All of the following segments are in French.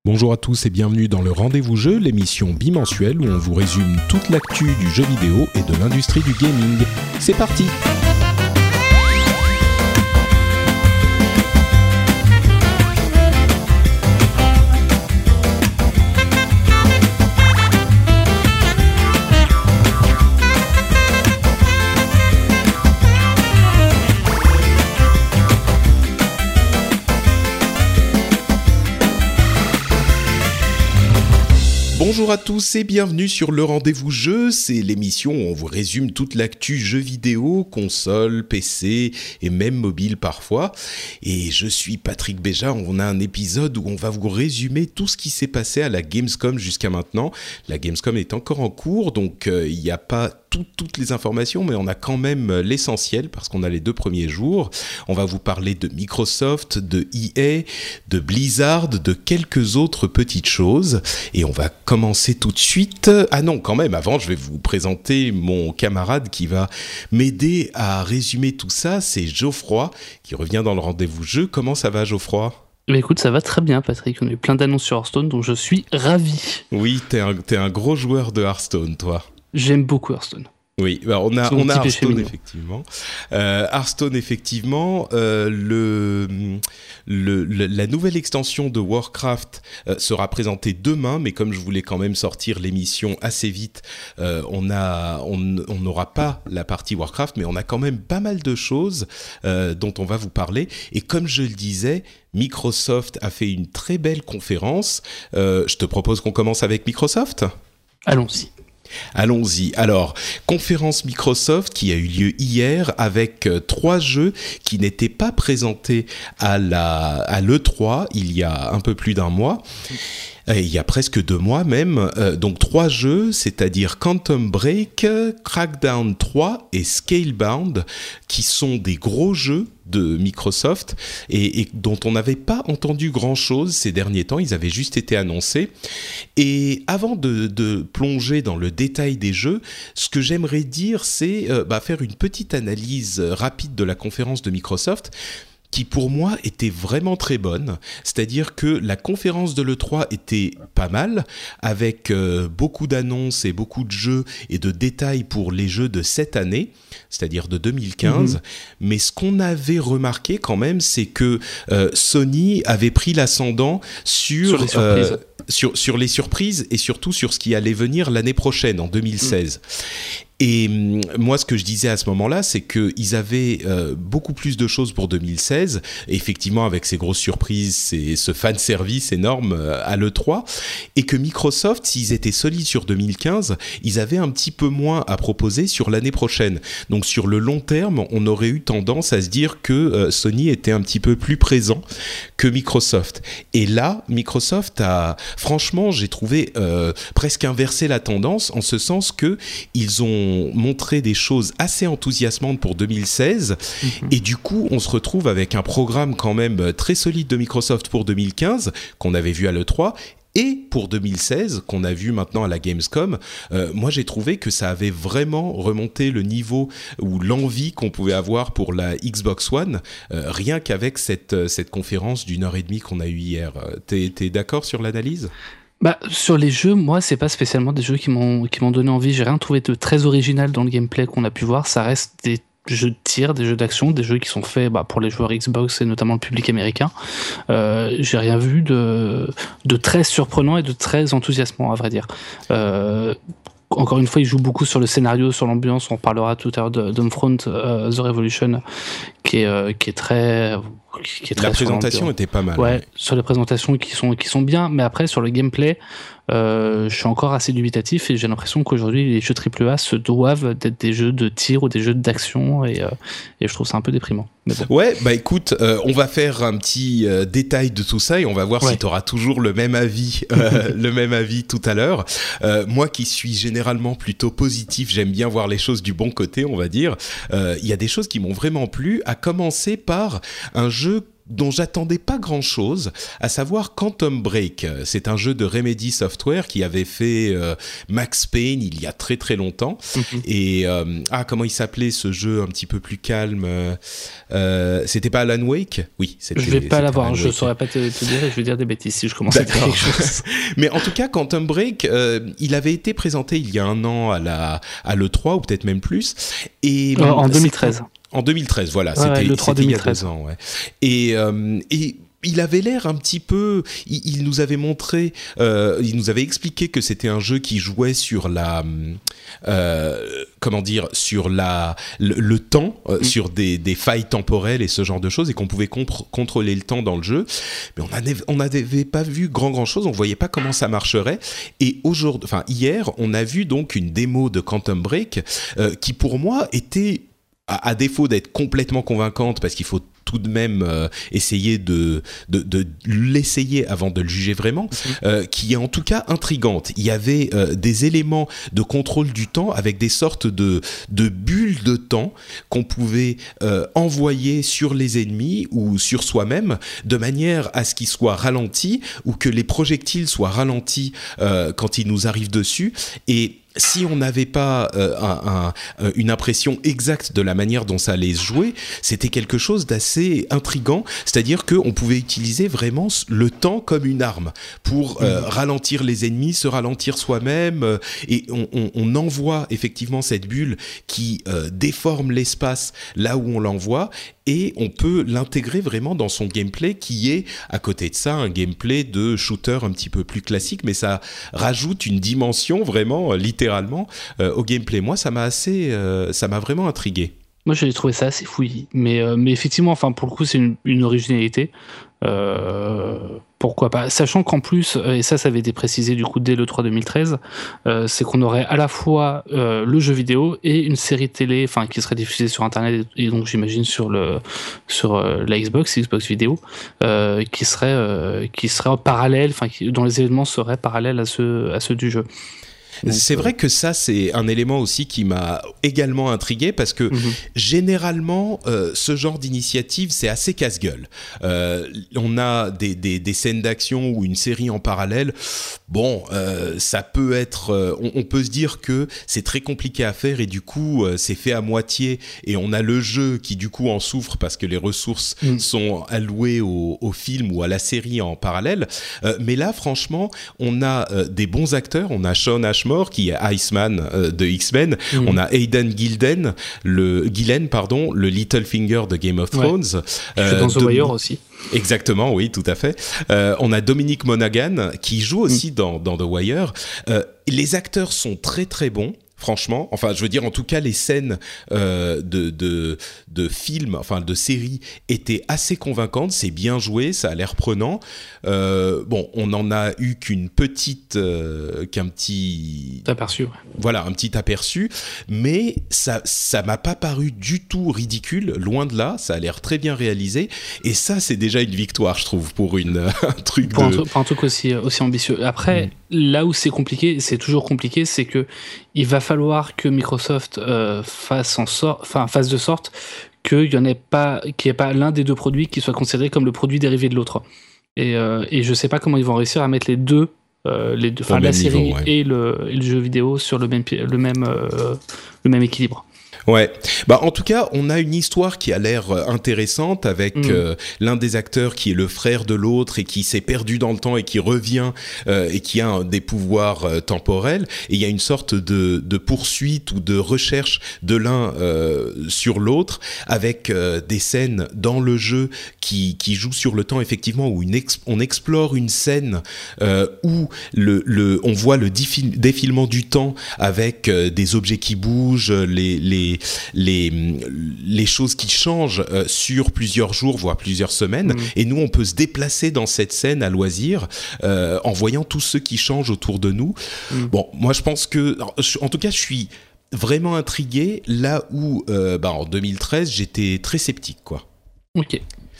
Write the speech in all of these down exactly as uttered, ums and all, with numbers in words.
Bonjour à tous et bienvenue dans le Rendez-vous Jeu, l'émission bimensuelle où on vous résume toute l'actu du jeu vidéo et de l'industrie du gaming. C'est parti! Bonjour à tous et bienvenue sur le Rendez-vous Jeu, c'est l'émission où on vous résume toute l'actu jeux vidéo, console, P C et même mobile parfois. Et je suis Patrick Béja, on a un épisode où on va vous résumer tout ce qui s'est passé à la Gamescom jusqu'à maintenant. La Gamescom est encore en cours, donc il euh, n'y a pas tout, toutes les informations, mais on a quand même l'essentiel parce qu'on a les deux premiers jours. On va vous parler de Microsoft, de E A, de Blizzard, de quelques autres petites choses. Et on va commencer tout de suite. Ah non, quand même, avant, je vais vous présenter mon camarade qui va m'aider à résumer tout ça. C'est Geoffroy qui revient dans le Rendez-vous Jeu. Comment ça va, Geoffroy ? Bah écoute, ça va très bien, Patrick. On a eu plein d'annonces sur Hearthstone, donc je suis ravi. Oui, t'es un, t'es un gros joueur de Hearthstone, toi. J'aime beaucoup Hearthstone. Oui, bah on a, on a Hearthstone effectivement. Euh, Hearthstone effectivement, euh, le, le, le, la nouvelle extension de Warcraft euh, sera présentée demain, mais comme je voulais quand même sortir l'émission assez vite, euh, on a, on, on n'aura pas la partie Warcraft, mais on a quand même pas mal de choses euh, dont on va vous parler. Et comme je le disais, Microsoft a fait une très belle conférence. Euh, je te propose qu'on commence avec Microsoft. Allons-y. Allons-y. Alors, conférence Microsoft qui a eu lieu hier avec euh, trois jeux qui n'étaient pas présentés à la à l'E trois il y a un peu plus d'un mois. Et il y a presque deux mois même. Euh, donc trois jeux, c'est-à-dire Quantum Break, Crackdown trois et Scalebound, qui sont des gros jeux de Microsoft et, et dont on n'avait pas entendu grand-chose ces derniers temps. Ils avaient juste été annoncés. Et avant de, de plonger dans le détail des jeux, ce que j'aimerais dire, c'est euh, bah, faire une petite analyse rapide de la conférence de Microsoft, qui pour moi était vraiment très bonne. C'est-à-dire que la conférence de l'E trois était pas mal, avec euh, beaucoup d'annonces et beaucoup de jeux et de détails pour les jeux de cette année, c'est-à-dire de deux mille quinze. Mmh. Mais ce qu'on avait remarqué quand même, c'est que euh, Sony avait pris l'ascendant sur... Sur les surprises. Euh, sur, sur les surprises et surtout sur ce qui allait venir l'année prochaine, en deux mille seize. Mmh. Et moi, ce que je disais à ce moment-là, c'est qu'ils avaient euh, beaucoup plus de choses pour deux mille seize, effectivement avec ces grosses surprises, ces, ce fan service énorme euh, à l'E trois, et que Microsoft, s'ils étaient solides sur deux mille quinze, ils avaient un petit peu moins à proposer sur l'année prochaine. Donc sur le long terme, on aurait eu tendance à se dire que euh, Sony était un petit peu plus présent que Microsoft. Et là, Microsoft a, franchement, j'ai trouvé euh, presque inversé la tendance, en ce sens que ils ont montré des choses assez enthousiasmantes pour deux mille seize, mmh. Et du coup on se retrouve avec un programme quand même très solide de Microsoft pour deux mille quinze qu'on avait vu à l'E trois et pour deux mille seize qu'on a vu maintenant à la Gamescom. Euh, moi j'ai trouvé que ça avait vraiment remonté le niveau ou l'envie qu'on pouvait avoir pour la Xbox One, euh, rien qu'avec cette, cette conférence d'une heure et demie qu'on a eue hier. T'es, t'es d'accord sur l'analyse ? Bah, sur les jeux, moi, c'est pas spécialement des jeux qui m'ont, qui m'ont donné envie. J'ai rien trouvé de très original dans le gameplay qu'on a pu voir. Ça reste des jeux de tir, des jeux d'action, des jeux qui sont faits bah, pour les joueurs Xbox et notamment le public américain. Euh, j'ai rien vu de, de très surprenant et de très enthousiasmant, à vrai dire. Euh, Encore une fois, il joue beaucoup sur le scénario, sur l'ambiance. On parlera tout à l'heure de d'Homefront, uh, The Revolution, qui est, euh, qui est très... Qui est très la présentation était pas mal. Ouais, ouais, sur les présentations qui sont, qui sont bien, mais après, sur le gameplay, euh, je suis encore assez dubitatif et j'ai l'impression qu'aujourd'hui, les jeux triple A se doivent d'être des jeux de tir ou des jeux d'action et, euh, et je trouve ça un peu déprimant. Mais bon. Ouais, bah écoute, euh, on va faire un petit euh, détail de tout ça et on va voir ouais. si tu auras toujours le même avis, euh, le même avis tout à l'heure. Euh, moi qui suis généralement plutôt positif, j'aime bien voir les choses du bon côté, on va dire. Il euh, y a des choses qui m'ont vraiment plu, à commencer par un jeu dont j'attendais pas grand-chose, à savoir Quantum Break. C'est un jeu de Remedy Software qui avait fait euh, Max Payne il y a très très longtemps. Mm-hmm. Et euh, ah, comment il s'appelait ce jeu un petit peu plus calme euh, C'était pas Alan Wake ? Oui, c'était. Je vais pas l'avoir, je saurais pas te, te dire et je vais dire des bêtises si je commence à dire quelque chose. Mais en tout cas, Quantum Break, euh, il avait été présenté il y a un an à, la, à l'E trois, ou peut-être même plus. Et, euh, en deux mille treize. En deux mille treize, voilà, ouais, c'était, le trois c'était il y a deux mille treize. deux ans. Ouais. Et, euh, et il avait l'air un petit peu... Il, il nous avait montré... Euh, il nous avait expliqué que c'était un jeu qui jouait sur la... Euh, comment dire ? Sur la, le, le temps, euh, mmh. sur des, des failles temporelles et ce genre de choses, et qu'on pouvait contre, contrôler le temps dans le jeu. Mais on n'avait pas vu grand, grand chose, on ne voyait pas comment ça marcherait. Et aujourd'hui, enfin, hier, on a vu donc une démo de Quantum Break euh, qui, pour moi, était... à défaut d'être complètement convaincante, parce qu'il faut tout de même euh, essayer de, de, de l'essayer avant de le juger vraiment, mmh. euh, qui est en tout cas intrigante. Il y avait euh, des éléments de contrôle du temps avec des sortes de, de bulles de temps qu'on pouvait euh, envoyer sur les ennemis ou sur soi-même, de manière à ce qu'ils soient ralentis ou que les projectiles soient ralentis euh, quand ils nous arrivent dessus. Et si on n'avait pas euh, un, un, une impression exacte de la manière dont ça allait se jouer, c'était quelque chose d'assez intriguant, c'est-à-dire qu'on pouvait utiliser vraiment le temps comme une arme pour euh, mmh. ralentir les ennemis, se ralentir soi-même, euh, et on, on, on envoie effectivement cette bulle qui euh, déforme l'espace là où on l'envoie, et on peut l'intégrer vraiment dans son gameplay qui est, à côté de ça, un gameplay de shooter un petit peu plus classique, mais ça rajoute une dimension vraiment, littéralement, euh, au gameplay. Moi, ça m'a assez, euh, ça m'a vraiment intrigué. Moi, j'ai trouvé ça assez fouillis, mais, euh, mais effectivement, enfin, pour le coup, c'est une, une originalité. Euh, pourquoi pas, sachant qu'en plus, et ça ça avait été précisé du coup dès le trois deux mille treize, euh, c'est qu'on aurait à la fois euh, le jeu vidéo et une série télé, enfin qui serait diffusée sur internet et donc j'imagine sur le sur euh, la Xbox Xbox vidéo, euh, qui serait euh, qui serait en parallèle, enfin dont les événements seraient parallèles à ceux à ceux du jeu. Donc, c'est vrai que ça, c'est un élément aussi qui m'a également intrigué parce que mmh. généralement, euh, ce genre d'initiative, c'est assez casse-gueule. Euh, on a des, des, des scènes d'action ou une série en parallèle. Bon, euh, ça peut être... Euh, on, on peut se dire que c'est très compliqué à faire et du coup, euh, c'est fait à moitié et on a le jeu qui du coup en souffre parce que les ressources mmh. sont allouées au, au film ou à la série en parallèle. Euh, mais là, franchement, on a euh, des bons acteurs. On a Sean Ashmore qui est Iceman euh, de X-Men. Mmh. On a Aidan Gillen, le Gillen pardon, le Littlefinger de Game of Thrones. Ouais. Euh, dans The Dom- Wire aussi. Exactement, oui, tout à fait. Euh, on a Dominic Monaghan qui joue aussi mmh. dans, dans The Wire. Euh, les acteurs sont très très bons. Franchement, enfin, je veux dire, en tout cas, les scènes euh, de, de, de films, enfin, de séries étaient assez convaincantes. C'est bien joué, ça a l'air prenant. Euh, bon, on n'en a eu qu'une petite, euh, qu'un petit aperçu. Ouais. Voilà, un petit aperçu, mais ça, ça m'a pas paru du tout ridicule. Loin de là, ça a l'air très bien réalisé. Et ça, c'est déjà une victoire, je trouve, pour une un truc pour de... un, truc, pour un truc aussi aussi ambitieux. Après, mmh. là où c'est compliqué, c'est toujours compliqué, c'est que il va falloir que Microsoft euh, fasse en sorte, enfin fasse de sorte qu'il y en ait pas, qu'il n'y ait pas l'un des deux produits qui soit considéré comme le produit dérivé de l'autre. Et, euh, et je sais pas comment ils vont réussir à mettre les deux, euh, les deux, enfin la série niveau, ouais. et, le, et le jeu vidéo sur le même le même euh, le même équilibre. Ouais, bah en tout cas, on a une histoire qui a l'air intéressante avec mmh. euh, l'un des acteurs qui est le frère de l'autre et qui s'est perdu dans le temps et qui revient euh, et qui a un, des pouvoirs euh, temporels. Et il y a une sorte de, de poursuite ou de recherche de l'un euh, sur l'autre avec euh, des scènes dans le jeu qui, qui jouent sur le temps effectivement, où une ex- on explore une scène euh, où le, le, on voit le défil- défilement du temps avec euh, des objets qui bougent, les, les Les, les choses qui changent euh, sur plusieurs jours, voire plusieurs semaines. Mmh. Et nous, on peut se déplacer dans cette scène à loisir euh, en voyant tous ceux qui changent autour de nous. Mmh. Bon, moi, je pense que... En tout cas, je suis vraiment intrigué là où, euh, bah, en deux mille treize, j'étais très sceptique, quoi. Ok.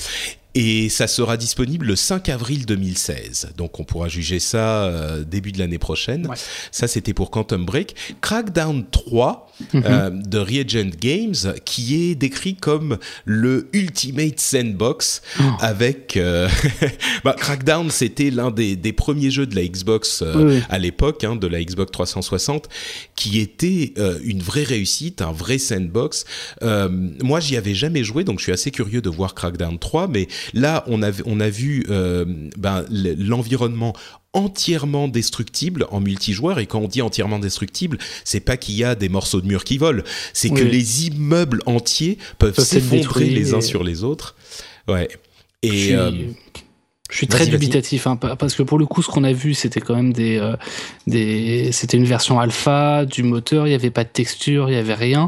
Et ça sera disponible le cinq avril deux mille seize. Donc on pourra juger ça euh, début de l'année prochaine. Ouais. Ça, c'était pour Quantum Break. Crackdown trois mm-hmm. euh, de Reagent Games, qui est décrit comme le Ultimate Sandbox oh. avec... Euh, bah, Crackdown, c'était l'un des, des premiers jeux de la Xbox euh, oui, oui. à l'époque, hein, de la Xbox trois cent soixante, qui était euh, une vraie réussite, un vrai sandbox. Euh, moi, j'y avais jamais joué, donc je suis assez curieux de voir Crackdown trois, mais là, on a, on a vu euh, ben, l'environnement entièrement destructible en multijoueur, et quand on dit entièrement destructible, c'est pas qu'il y a des morceaux de murs qui volent, c'est oui. que les immeubles entiers peuvent Peut s'effondrer les uns et... sur les autres. Ouais. Et je suis, euh... je suis très dubitatif, hein, parce que pour le coup, ce qu'on a vu, c'était quand même des, euh, des, c'était une version alpha du moteur. Il y avait pas de texture, il y avait rien.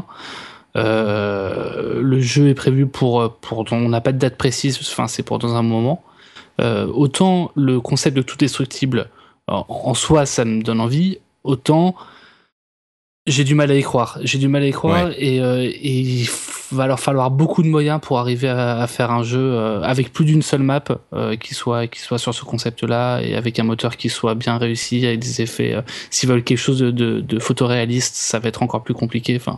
Euh, le jeu est prévu pour, pour on n'a pas de date précise, enfin c'est pour dans un moment. Euh, autant le concept de tout destructible en, en soi ça me donne envie, autant j'ai du mal à y croire. J'ai du mal à y croire ouais. et, euh, et il va leur falloir beaucoup de moyens pour arriver à, à faire un jeu euh, avec plus d'une seule map euh, qui soit qui soit sur ce concept-là et avec un moteur qui soit bien réussi, avec des effets. Euh, s'ils veulent quelque chose de, de, de photoréaliste, ça va être encore plus compliqué. Enfin.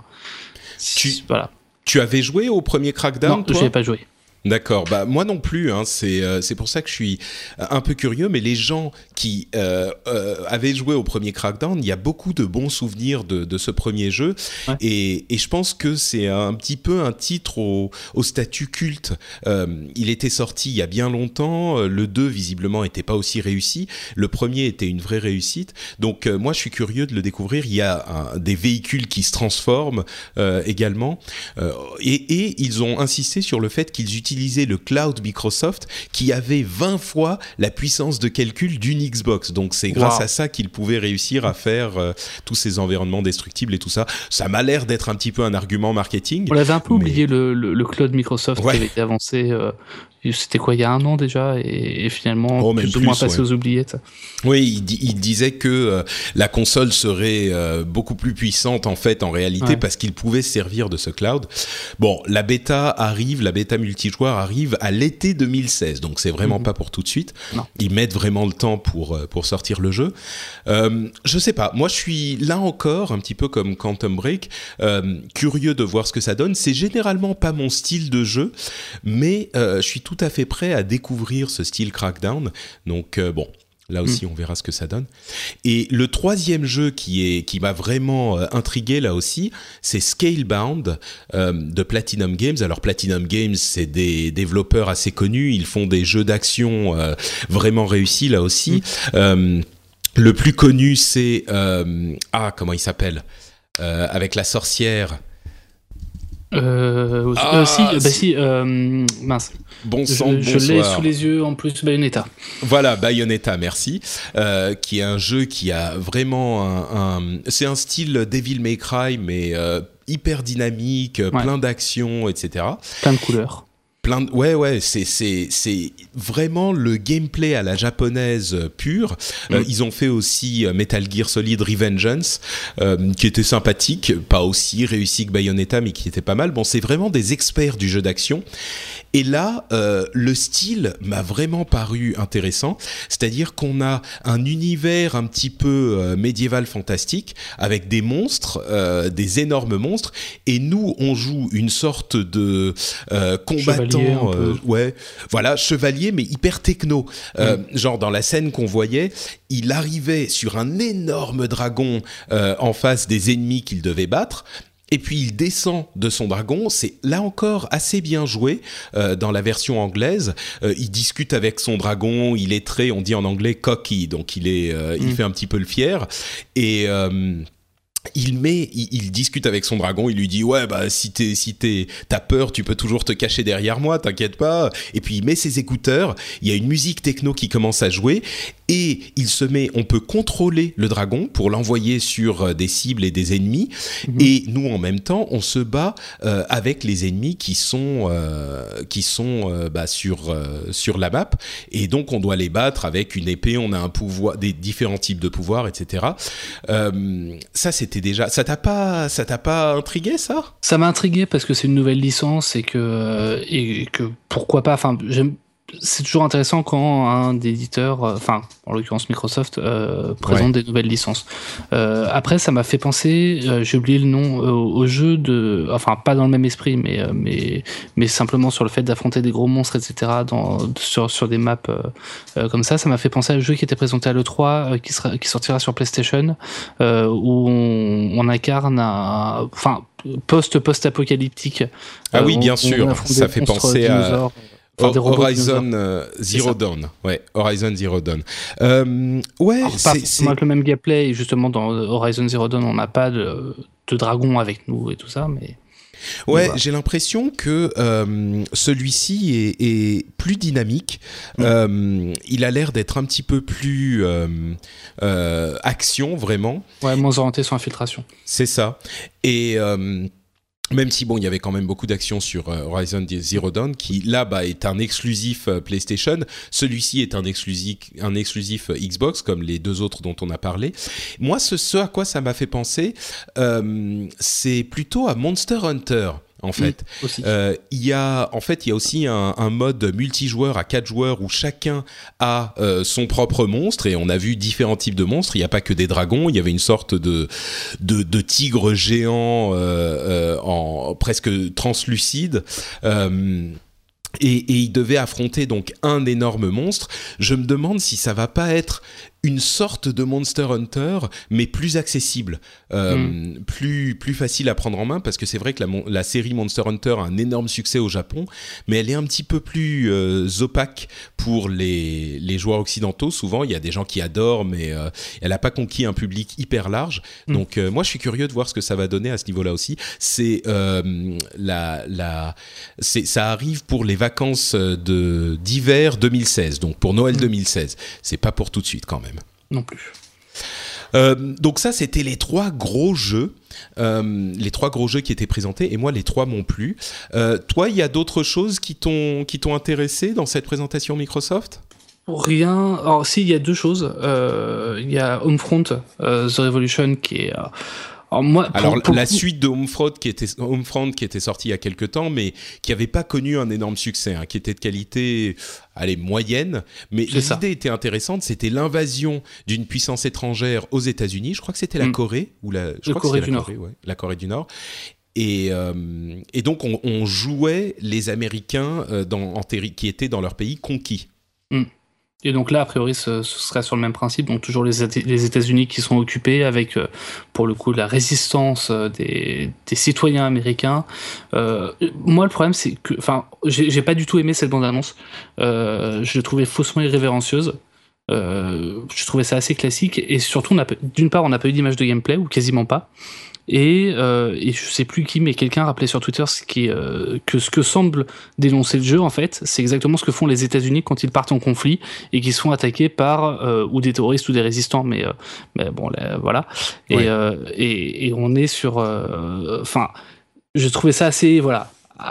Tu, voilà. Tu avais joué au premier Crackdown? Non, je n'ai pas joué. D'accord, bah moi non plus, hein. c'est euh, c'est pour ça que je suis un peu curieux, mais les gens qui euh, euh, avaient joué au premier Crackdown, il y a beaucoup de bons souvenirs de, de ce premier jeu, ouais. et, et je pense que c'est un petit peu un titre au, au statut culte. Euh, il était sorti il y a bien longtemps, le deux visiblement était pas aussi réussi, le premier était une vraie réussite, donc euh, moi je suis curieux de le découvrir. Il y a un, des véhicules qui se transforment euh, également, euh, et, et ils ont insisté sur le fait qu'ils utilisent le cloud Microsoft qui avait vingt fois la puissance de calcul d'une Xbox. Donc c'est grâce wow. à ça qu'ils pouvaient réussir à faire euh, tous ces environnements destructibles et tout ça. Ça m'a l'air d'être un petit peu un argument marketing. On avait un peu mais... oublié le, le, le cloud Microsoft ouais. qui avait été avancé... Euh... C'était quoi, il y a un an déjà, et, et finalement oh, plus ou moins passé ouais. aux oubliettes. Oui, il, il disait que euh, la console serait euh, beaucoup plus puissante en fait en réalité ouais. parce qu'il pouvait se servir de ce cloud. Bon, la bêta arrive, la bêta multijoueur arrive à l'été deux mille seize, donc c'est vraiment mm-hmm. pas pour tout de suite. Non. Ils mettent vraiment le temps pour pour sortir le jeu. Euh, je sais pas, moi je suis là encore un petit peu comme Quantum Break, euh, curieux de voir ce que ça donne. C'est généralement pas mon style de jeu, mais euh, je suis tout à fait prêt à découvrir ce style Crackdown. Donc euh, bon, là aussi mmh. on verra ce que ça donne. Et le troisième jeu qui est qui m'a vraiment euh, intrigué là aussi, c'est Scalebound euh, de Platinum Games. Alors Platinum Games, c'est des développeurs assez connus. Ils font des jeux d'action euh, vraiment réussis là aussi. Mmh. Euh, le plus connu, c'est euh, ah comment il s'appelle euh, avec la sorcière. Euh, ah, euh, si, bah si, euh, mince. Bon sang, je, je l'ai sous les yeux en plus, Bayonetta. Voilà, Bayonetta, merci. Euh, qui est un jeu qui a vraiment un, un c'est un style Devil May Cry, mais euh, hyper dynamique, ouais. plein d'actions, et cetera. Plein de couleurs. Plein de... Ouais, ouais, c'est, c'est, c'est vraiment le gameplay à la japonaise pure. Mm. Euh, ils ont fait aussi Metal Gear Solid Revengeance, euh, qui était sympathique, pas aussi réussi que Bayonetta, mais qui était pas mal. Bon, c'est vraiment des experts du jeu d'action. Et là, euh, le style m'a vraiment paru intéressant, c'est-à-dire qu'on a un univers un petit peu euh, médiéval fantastique, avec des monstres, euh, des énormes monstres, et nous, on joue une sorte de euh, combattant, euh, ouais, voilà, chevalier, mais hyper techno. Euh, mmh. Genre, dans la scène qu'on voyait, il arrivait sur un énorme dragon euh, en face des ennemis qu'il devait battre, et puis il descend de son dragon. C'est là encore assez bien joué euh, dans la version anglaise. Euh, il discute avec son dragon, il est très, on dit en anglais cocky, donc il est, euh, mmh. il fait un petit peu le fier. Et euh, il met, il, il discute avec son dragon. Il lui dit ouais bah si t'es, si t'es, t'as peur, tu peux toujours te cacher derrière moi, t'inquiète pas. Et puis il met ses écouteurs. Il y a une musique techno qui commence à jouer. Et il se met, on peut contrôler le dragon pour l'envoyer sur des cibles et des ennemis. Mmh. Et nous, en même temps, on se bat euh, avec les ennemis qui sont euh, qui sont euh, bah, sur euh, sur la map. Et donc, on doit les battre avec une épée. On a un pouvoir, des différents types de pouvoirs, et cetera. Euh, ça, c'était déjà. Ça t'a pas, ça t'a pas intrigué, ça ? Ça m'a intrigué parce que c'est une nouvelle licence et que et que pourquoi pas. Enfin, j'aime. c'est toujours intéressant quand un éditeur, enfin en l'occurrence Microsoft, euh, présente ouais. des nouvelles licences. Euh, après, ça m'a fait penser, euh, j'ai oublié le nom, euh, au jeu de, enfin pas dans le même esprit, mais euh, mais mais simplement sur le fait d'affronter des gros monstres, et cetera. Dans sur sur des maps euh, euh, comme ça, ça m'a fait penser à un jeu qui était présenté à l'E trois, euh, qui sera qui sortira sur PlayStation, euh, où on, on incarne un, enfin post post apocalyptique. Ah euh, oui, bien on, sûr, on ça fait penser à. Enfin, Horizon euh, Zero Dawn, ouais, Horizon Zero Dawn. Euh, ouais, Alors, c'est, pas c'est... avec le même gameplay. Et justement, dans Horizon Zero Dawn, on n'a pas de, de dragon avec nous et tout ça, mais. Ouais, voilà. J'ai l'impression que euh, celui-ci est, est plus dynamique. Mmh. Euh, il a l'air d'être un petit peu plus euh, euh, action, vraiment. Ouais, moins orienté sur infiltration. C'est ça. Et euh, même si bon, il y avait quand même beaucoup d'actions sur euh, Horizon Zero Dawn, qui là bah, est un exclusif euh, PlayStation. Celui-ci est un exclusif, un exclusif euh, Xbox, comme les deux autres dont on a parlé. Moi, ce, ce à quoi ça m'a fait penser, euh, c'est plutôt à Monster Hunter. En fait, mmh, euh, il y a en fait il y a aussi un, un mode multijoueur à quatre joueurs où chacun a euh, son propre monstre et on a vu différents types de monstres. Il n'y a pas que des dragons. Il y avait une sorte de de, de tigre géant euh, euh, en presque translucide. Euh, Et, et il devait affronter donc un énorme monstre. Je me demande si ça va pas être une sorte de Monster Hunter, mais plus accessible, euh, mm. plus plus facile à prendre en main, parce que c'est vrai que la, la série Monster Hunter a un énorme succès au Japon, mais elle est un petit peu plus euh, opaque pour les les joueurs occidentaux. Souvent, il y a des gens qui adorent, mais euh, elle a pas conquis un public hyper large. Mm. Donc, euh, moi, je suis curieux de voir ce que ça va donner à ce niveau-là aussi. C'est euh, la la c'est ça arrive pour les vacances de d'hiver deux mille seize, donc pour Noël mmh. deux mille seize. C'est pas pour tout de suite quand même. Non plus. Euh, donc ça, c'était les trois gros jeux, euh, les trois gros jeux qui étaient présentés, et moi, les trois m'ont plu. Euh, toi, il y a d'autres choses qui t'ont qui t'ont intéressé dans cette présentation Microsoft ? Rien. Alors, si, il y a deux choses. Euh, il y a Homefront, euh, The Revolution, qui est... Euh... Alors, moi, pour, Alors pour la coup... suite de Homefront qui était Homefront qui était sortie il y a quelques temps, mais qui avait pas connu un énorme succès, hein, qui était de qualité, allez, moyenne, mais c'est l'idée ça. était intéressante. C'était l'invasion d'une puissance étrangère aux États-Unis. Je crois que c'était la mmh. Corée ou la, je la crois Corée que c'était du la Nord. Corée, ouais, la Corée du Nord. Et, euh, et donc on, on jouait les Américains euh, dans, en terri- qui étaient dans leur pays conquis. Mmh. Et donc là, a priori, ce, ce serait sur le même principe, donc toujours les, les États-Unis qui sont occupés avec, euh, pour le coup, la résistance euh, des, des citoyens américains. Euh, moi, le problème, c'est que, enfin, j'ai, j'ai pas du tout aimé cette bande-annonce. Euh, je l'ai trouvée faussement irrévérencieuse. Euh, je trouvais ça assez classique, et surtout, on a, d'une part, on n'a pas eu d'image de gameplay, ou quasiment pas. Et, euh, et je sais plus qui, mais quelqu'un rappelait sur Twitter ce qui, euh, que ce que semble dénoncer le jeu, en fait, c'est exactement ce que font les États-Unis quand ils partent en conflit et qu'ils sont attaqués par euh, ou des terroristes ou des résistants, mais, euh, mais bon, là, voilà. Et, ouais. euh, et, et on est sur, enfin, euh, je trouvais ça assez, voilà,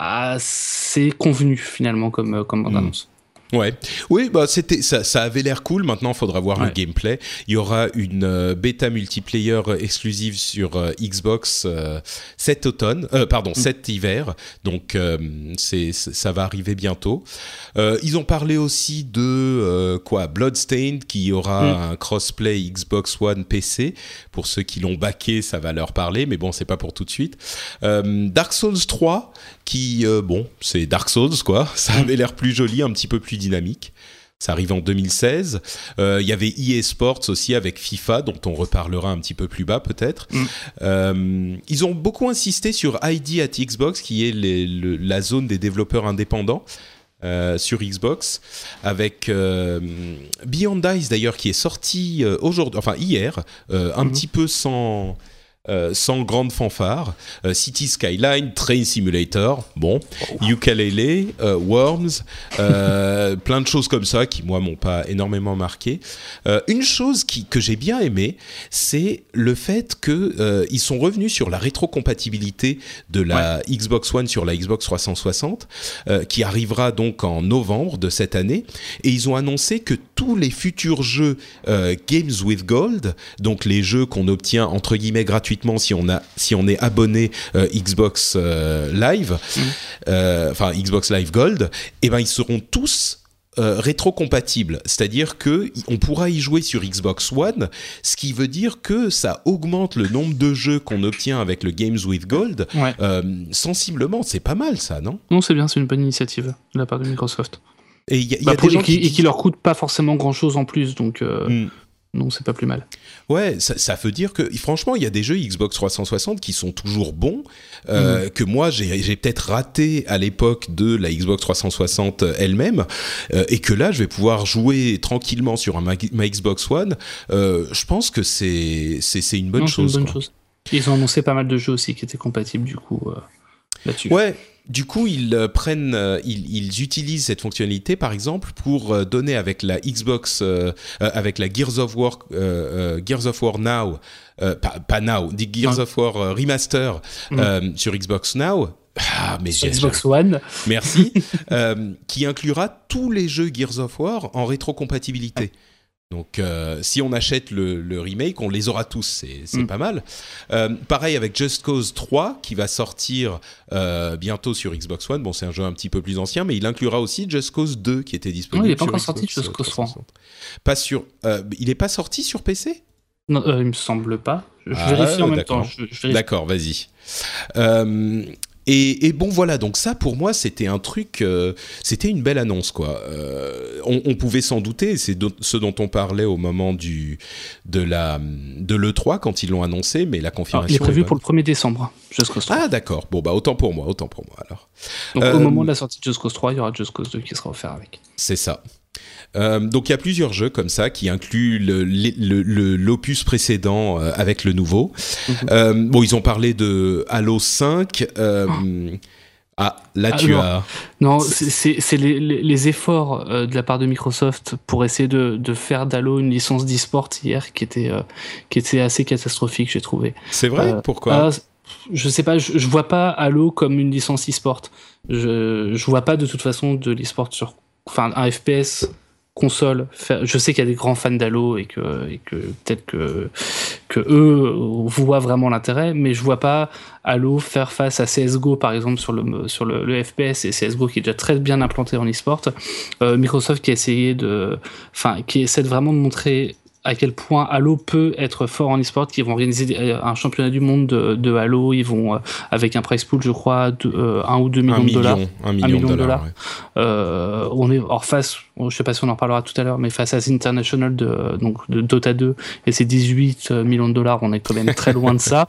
assez convenu finalement comme comme bande-annonce. Mmh. Ouais, oui, bah c'était ça, ça avait l'air cool. Maintenant, il faudra voir ouais. le gameplay. Il y aura une euh, bêta multiplayer exclusive sur euh, Xbox euh, cet automne, euh, pardon, mm. cet hiver. Donc, euh, c'est, ça va arriver bientôt. Euh, ils ont parlé aussi de euh, quoi, Bloodstained, qui aura mm. un crossplay Xbox One P C. Pour ceux qui l'ont backé, ça va leur parler, mais bon, c'est pas pour tout de suite. Euh, Dark Souls trois, qui euh, bon, c'est Dark Souls quoi. Ça avait l'air plus joli, un petit peu plus dynamique. Ça arrive en deux mille seize. Il euh, y avait E A Sports aussi avec FIFA, dont on reparlera un petit peu plus bas peut-être. Mm. Euh, ils ont beaucoup insisté sur I D at Xbox, qui est les, le, la zone des développeurs indépendants euh, sur Xbox, avec euh, Beyond Ice d'ailleurs, qui est sorti euh, aujourd'hui, enfin hier, euh, un mm. petit peu sans... Euh, sans grande fanfare. euh, City Skyline, Train Simulator, bon, oh. Yooka-Laylee, euh, Worms, euh, plein de choses comme ça qui moi m'ont pas énormément marqué. Euh, une chose qui, que j'ai bien aimé, c'est le fait que euh, ils sont revenus sur la rétrocompatibilité de la ouais. Xbox One sur la Xbox trois cent soixante, euh, qui arrivera donc en novembre de cette année, et ils ont annoncé que tous les futurs jeux euh, Games with Gold, donc les jeux qu'on obtient entre guillemets gratuitement si on a si on est abonné euh, Xbox euh, Live, mmh. euh, enfin Xbox Live Gold, et ben ils seront tous euh, rétro-compatible, c'est-à-dire que on pourra y jouer sur Xbox One, ce qui veut dire que ça augmente le nombre de jeux qu'on obtient avec le Games with Gold ouais. euh, sensiblement. C'est pas mal ça, non ? Non, c'est bien, c'est une bonne initiative de la part de Microsoft. Et il y a, y a bah, des gens qui, qui et qui leur coûte pas forcément grand-chose en plus, donc euh, mm. non, c'est pas plus mal. Ouais, ça, ça veut dire que franchement, il y a des jeux Xbox trois cent soixante qui sont toujours bons, euh, mmh. que moi j'ai, j'ai peut-être raté à l'époque de la Xbox trois cent soixante elle-même, euh, et que là je vais pouvoir jouer tranquillement sur un, ma, ma Xbox One. Euh, je pense que c'est, c'est, c'est une bonne non, chose. C'est une bonne quoi. chose. Ils ont annoncé pas mal de jeux aussi qui étaient compatibles du coup euh, là-dessus. Ouais. Du coup, ils euh, prennent, euh, ils, ils utilisent cette fonctionnalité, par exemple, pour euh, donner avec la Xbox, euh, euh, avec la Gears of War, euh, euh, Gears of War Now, euh, pas, pas Now, dit Gears ah. of War euh, Remaster mm. euh, sur Xbox Now. Ah, mais sur Xbox One. Merci. euh, qui inclura tous les jeux Gears of War en rétrocompatibilité. Ah. Donc, euh, si on achète le, le remake, on les aura tous, c'est, c'est mm. pas mal. Euh, pareil avec Just Cause trois, qui va sortir euh, bientôt sur Xbox One. Bon, c'est un jeu un petit peu plus ancien, mais il inclura aussi Just Cause deux, qui était disponible. Non, il n'est pas sur encore Xbox sorti, Just Cause trois. Pas sur, euh, il n'est pas sorti sur P C ? Non, euh, il me semble pas. Je, ah, je vérifie en même d'accord. temps. Je, je vérifie. D'accord, vas-y. Euh, Et, et bon voilà, donc ça pour moi c'était un truc, euh, c'était une belle annonce quoi. Euh, on, on pouvait s'en douter, c'est do- ce dont on parlait au moment du de la de l'E trois quand ils l'ont annoncé, mais la confirmation. Alors, il est prévu est pour le premier décembre. Just Cause trois. Ah d'accord, bon bah autant pour moi, autant pour moi alors. Donc euh, au moment de la sortie de Just Cause trois, il y aura Just Cause deux qui sera offert avec. C'est ça. Euh, donc il y a plusieurs jeux comme ça qui incluent le, le, le, l'opus précédent euh, avec le nouveau. Mm-hmm. Euh, bon, ils ont parlé de Halo cinq. Euh, oh. Ah, là ah, tu non. as... Non, c'est, c'est, c'est les, les, les efforts euh, de la part de Microsoft pour essayer de, de faire d'Halo une licence d'e-sport hier qui était, euh, qui était assez catastrophique, j'ai trouvé. C'est vrai euh, Pourquoi euh, Je sais pas, je, je vois pas Halo comme une licence e-sport. Je, je vois pas de toute façon de l'e-sport sur... Enfin, un F P S... console, je sais qu'il y a des grands fans d'Halo et que, et que peut-être que, que eux voient vraiment l'intérêt, mais je vois pas Halo faire face à C S G O par exemple sur le, sur le, le F P S, et C S G O qui est déjà très bien implanté en e-sport. Euh, Microsoft qui a essayé de, enfin, qui essaie de vraiment de montrer à quel point Halo peut être fort en e-sport, qui vont organiser un championnat du monde de, de Halo, ils vont, euh, avec un prize pool, je crois, de, euh, un ou deux millions un de dollars. Million, un million, un million de dollars. Ouais. Euh, on est hors face, je sais pas si on en parlera tout à l'heure, mais face à International de, donc, de Dota deux, et c'est dix-huit millions de dollars, on est quand même très loin de ça.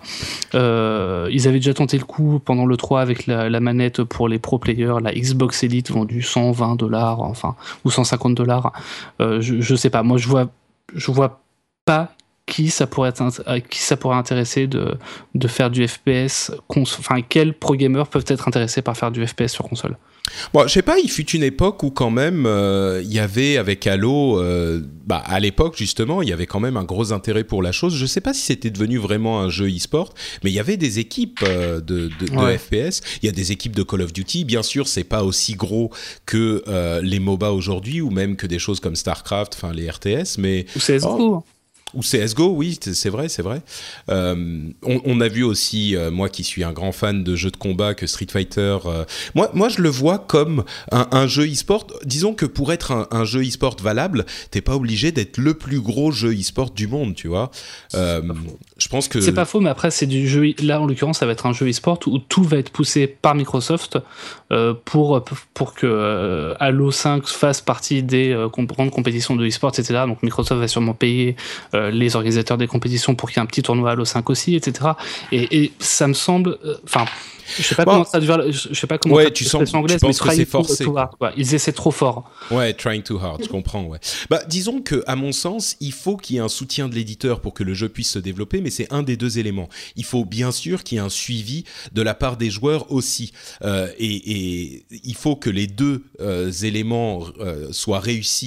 Euh, ils avaient déjà tenté le coup pendant le trois avec la, la manette pour les pro players, la Xbox Elite vendue cent vingt dollars, enfin, ou cent cinquante dollars. Euh, je, je sais pas, moi je vois je vois pas qui ça pourrait être, qui ça pourrait intéresser de, de faire du F P S, cons- enfin quels pro gamers peuvent être intéressés par faire du F P S sur console. Bon, je sais pas, il fut une époque où quand même euh, il y avait avec Halo, euh, bah à l'époque justement, il y avait quand même un gros intérêt pour la chose. Je sais pas si c'était devenu vraiment un jeu e-sport, mais il y avait des équipes euh, de, de, de ouais. F P S. Il y a des équipes de Call of Duty. Bien sûr, c'est pas aussi gros que euh, les MOBA aujourd'hui, ou même que des choses comme StarCraft, enfin les R T S, mais ou C S G O. Oh. Ou C S G O, oui, c'est vrai, c'est vrai. Euh, on, on a vu aussi, euh, moi qui suis un grand fan de jeux de combat, que Street Fighter... Euh, moi, moi, je le vois comme un, un jeu e-sport. Disons que pour être un, un jeu e-sport valable, t'es pas obligé d'être le plus gros jeu e-sport du monde, tu vois. Euh, je pense que... C'est pas faux, mais après, c'est du jeu... Là, en l'occurrence, ça va être un jeu e-sport où tout va être poussé par Microsoft euh, pour, pour que euh, Halo cinq fasse partie des euh, grandes compétitions de e-sport, et cetera. Donc, Microsoft va sûrement payer... Euh, les organisateurs des compétitions pour qu'il y ait un petit tournoi Halo cinq aussi, et cetera. Et, et ça me semble... Enfin... Euh, Je sais pas bon. comment ça devient, je sais pas comment ouais, tu sens, anglaise, tu penses mais que c'est forcé. Too hard, quoi. Ils essaient trop fort. Ouais, trying too hard, je comprends, ouais. Bah, disons que, à mon sens, il faut qu'il y ait un soutien de l'éditeur pour que le jeu puisse se développer, mais c'est un des deux éléments. Il faut bien sûr qu'il y ait un suivi de la part des joueurs aussi. Euh, et, et il faut que les deux euh, éléments euh, soient réussis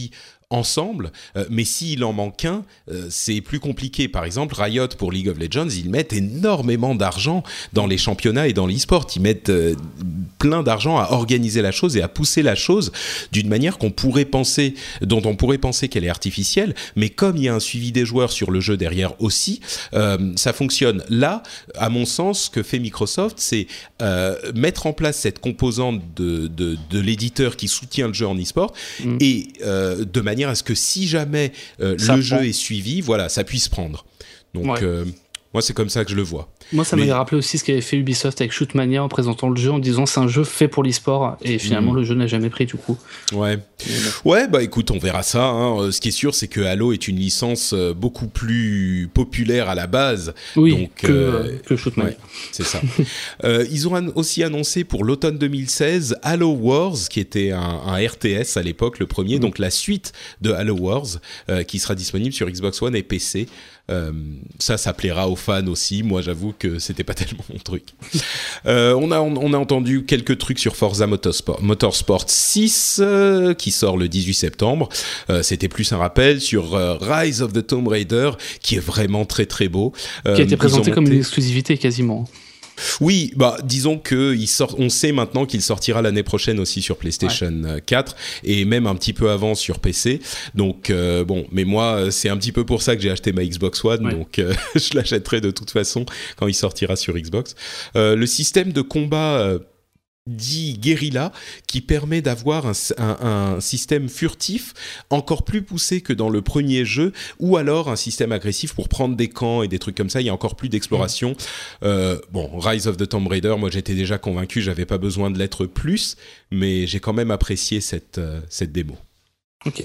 ensemble, euh, mais s'il en manque un, euh, c'est plus compliqué. Par exemple, Riot pour League of Legends, ils mettent énormément d'argent dans les championnats et dans l'e-sport. Ils mettent euh, plein d'argent à organiser la chose et à pousser la chose d'une manière qu'on pourrait penser, dont on pourrait penser qu'elle est artificielle, mais comme il y a un suivi des joueurs sur le jeu derrière aussi, euh, ça fonctionne. Là, à mon sens, ce que fait Microsoft, c'est euh, mettre en place cette composante de, de, de l'éditeur qui soutient le jeu en e-sport mmh. et euh, de manière à ce que si jamais euh, le prend. jeu est suivi, voilà, ça puisse prendre. Donc, ouais. euh, moi, c'est comme ça que je le vois. Moi, ça Mais... m'a rappelé aussi ce qu'avait fait Ubisoft avec Shootmania en présentant le jeu en disant c'est un jeu fait pour l'e-sport et finalement mmh. le jeu n'a jamais pris du coup. Ouais. Ouais, bah écoute, on verra ça. Hein. Ce qui est sûr, c'est que Halo est une licence beaucoup plus populaire à la base. Oui, donc, que, euh, que Shootmania. Ouais, c'est ça. euh, ils ont an- aussi annoncé pour l'automne deux mille seize Halo Wars, qui était un, un R T S à l'époque, le premier, mmh. donc la suite de Halo Wars, euh, qui sera disponible sur Xbox One et P C. Euh, ça, ça plaira aux fans aussi. Moi, j'avoue que c'était pas tellement mon truc. euh, on a on a entendu quelques trucs sur Forza Motorsport, Motorsport six euh, qui sort le dix-huit septembre. Euh, c'était plus un rappel sur euh, Rise of the Tomb Raider, qui est vraiment très très beau. Euh, qui a été présenté comme monté... une exclusivité quasiment. Oui, bah disons que il sort, on sait maintenant qu'il sortira l'année prochaine aussi sur PlayStation ouais. quatre et même un petit peu avant sur P C. Donc euh, bon, mais moi c'est un petit peu pour ça que j'ai acheté ma Xbox One, ouais. donc euh, je l'achèterai de toute façon quand il sortira sur Xbox. Euh, le système de combat euh, dit guérilla, qui permet d'avoir un, un, un système furtif encore plus poussé que dans le premier jeu, ou alors un système agressif pour prendre des camps et des trucs comme ça. Il y a encore plus d'exploration. Mmh. Euh, bon, Rise of the Tomb Raider, moi j'étais déjà convaincu, j'avais pas besoin de l'être plus, mais j'ai quand même apprécié cette, euh, cette démo. Ok.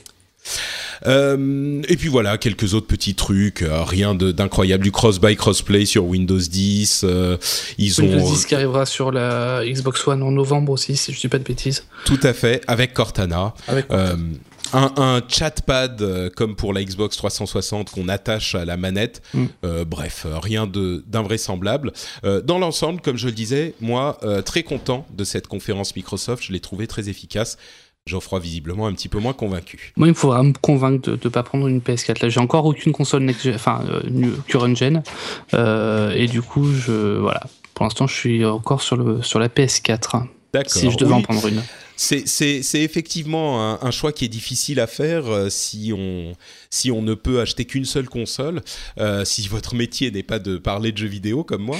Euh, et puis voilà, quelques autres petits trucs, euh, rien de, d'incroyable, du cross-buy, crossplay sur Windows dix. Euh, ils Windows ont dix qui arrivera sur la Xbox One en novembre aussi, si je dis pas de bêtises. Tout à fait, avec Cortana. Avec Cortana. Euh, un, un chatpad euh, comme pour la Xbox trois cent soixante qu'on attache à la manette. Mm. Euh, bref, euh, rien de, d'invraisemblable. Euh, dans l'ensemble, comme je le disais, moi, euh, très content de cette conférence Microsoft. Je l'ai trouvée très efficace. Geoffroy, visiblement, un petit peu moins convaincu. Moi, il me faudra me convaincre de ne pas prendre une P S quatre. Là, j'ai encore aucune console next gen, enfin, euh, current gen. Euh, et du coup, je, voilà. Pour l'instant, je suis encore sur, le, sur la P S quatre. D'accord. Si je devais oui. en prendre une. C'est, c'est, c'est effectivement un, un choix qui est difficile à faire euh, si, on, si on ne peut acheter qu'une seule console. Euh, si votre métier n'est pas de parler de jeux vidéo comme moi.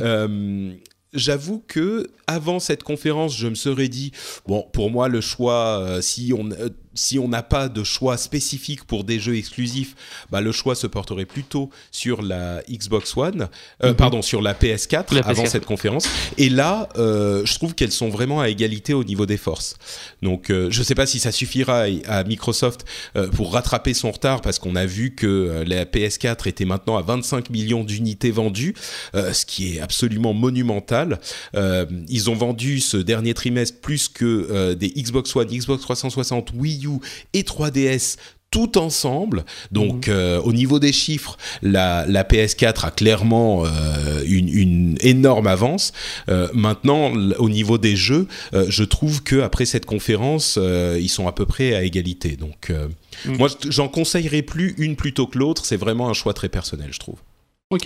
euh, J'avoue que avant cette conférence, je me serais dit bon, pour moi le choix, euh, si on euh, si on n'a pas de choix spécifique pour des jeux exclusifs, bah le choix se porterait plutôt sur la Xbox One, euh, mm-hmm. pardon, sur la P S quatre la avant P S quatre. Cette conférence. Et là, euh, je trouve qu'elles sont vraiment à égalité au niveau des forces. Donc, euh, je ne sais pas si ça suffira à, à Microsoft euh, pour rattraper son retard, parce qu'on a vu que euh, la P S quatre était maintenant à vingt-cinq millions d'unités vendues, euh, ce qui est absolument monumental. Euh, ils ont vendu ce dernier trimestre plus que euh, des Xbox One, Xbox trois cent soixante, Wii U et trois D S tout ensemble. Donc mmh. euh, au niveau des chiffres, la, la P S quatre a clairement euh, une, une énorme avance. Euh, maintenant, au niveau des jeux, euh, je trouve qu'après cette conférence, euh, ils sont à peu près à égalité. Donc euh, mmh. moi, j'en conseillerais plus une plutôt que l'autre. C'est vraiment un choix très personnel, je trouve. Ok.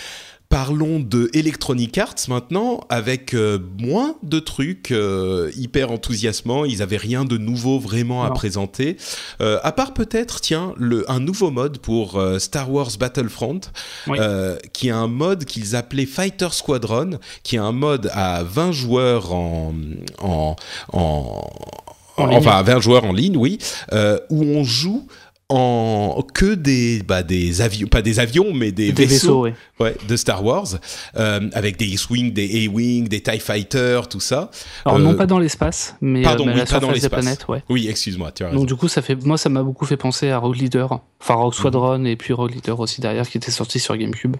Parlons de Electronic Arts maintenant, avec euh, moins de trucs euh, hyper enthousiasmants. Ils avaient rien de nouveau vraiment non. à présenter, euh, à part peut-être, tiens, le, un nouveau mode pour euh, Star Wars Battlefront, oui. euh, qui est un mode qu'ils appelaient Fighter Squadron, qui est un mode à vingt joueurs en... en, en, en enfin, à vingt joueurs en ligne, oui, euh, où on joue en que des bah des avions, pas des avions mais des, des vaisseaux, vaisseaux ouais. Ouais, de Star Wars, euh, avec des X-wing, des A-wing, des TIE Fighter, tout ça. Alors euh, non pas dans l'espace, mais, pardon, mais oui, à la pas dans surface des planètes, ouais. Oui, excuse-moi, tu as raison. Donc du coup ça fait, moi ça m'a beaucoup fait penser à Rogue Leader, enfin Rogue Squadron mmh. et puis Rogue Leader aussi derrière qui était sorti sur GameCube.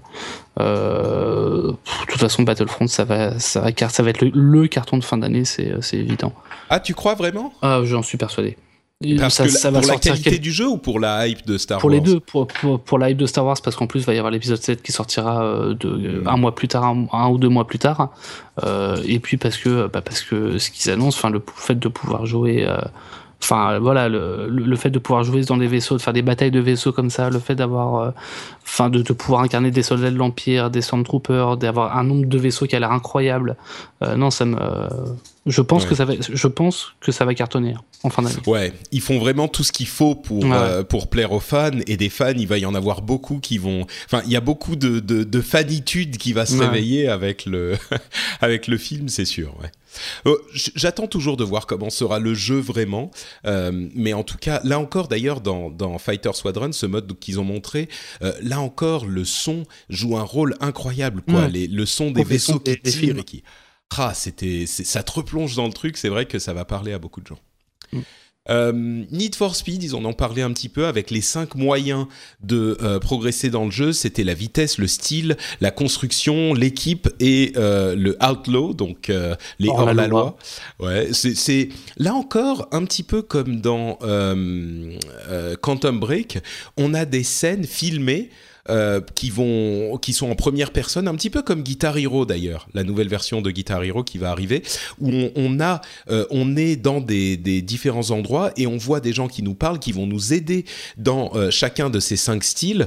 Euh, de toute façon Battlefront ça va, ça va, ça va être le, le carton de fin d'année, c'est, c'est évident. Ah, tu crois vraiment ? Ah, j'en suis persuadé. Parce ça, que ça va pour la qualité quel... du jeu ou pour la hype de Star pour Wars ? Pour les deux, pour, pour, pour la hype de Star Wars, parce qu'en plus il va y avoir l'épisode sept qui sortira euh, de, mmh. un mois plus tard, un, un ou deux mois plus tard, euh, et puis parce que, bah parce que ce qu'ils annoncent, enfin le fait de pouvoir jouer euh, Enfin, voilà, le, le, le fait de pouvoir jouer dans des vaisseaux, de faire des batailles de vaisseaux comme ça, le fait d'avoir, enfin, euh, de, de pouvoir incarner des soldats de l'Empire, des Stormtroopers, d'avoir un nombre de vaisseaux qui a l'air incroyable. Euh, non, ça me, euh, je pense ouais. que ça va, je pense que ça va cartonner en fin d'année. Ouais, ils font vraiment tout ce qu'il faut pour ouais. euh, pour plaire aux fans, et des fans, il va y en avoir beaucoup qui vont, enfin, il y a beaucoup de de, de fanitude qui va se ouais. réveiller avec le avec le film, c'est sûr. Ouais. Euh, j'attends toujours de voir comment sera le jeu vraiment, euh, mais en tout cas, là encore, d'ailleurs, dans, dans Fighter Squadron, ce mode qu'ils ont montré, euh, là encore, le son joue un rôle incroyable, quoi. Mmh. Les, le son des vaisseaux son, qui des, tirent des et qui, ah, c'était, c'est, ça te replonge dans le truc. C'est vrai que ça va parler à beaucoup de gens. Mmh. Euh, Need for Speed, ils en ont parlé un petit peu avec les cinq moyens de euh, progresser dans le jeu. C'était la vitesse, le style, la construction, l'équipe et euh, le outlaw, donc euh, les hors-la-loi. Ouais, c'est, c'est là encore un petit peu comme dans euh, euh, Quantum Break. On a des scènes filmées. Euh, qui vont, qui sont en première personne, un petit peu comme Guitar Hero d'ailleurs, la nouvelle version de Guitar Hero qui va arriver, où on, on a, euh, on est dans des, des différents endroits et on voit des gens qui nous parlent, qui vont nous aider dans euh, chacun de ces cinq styles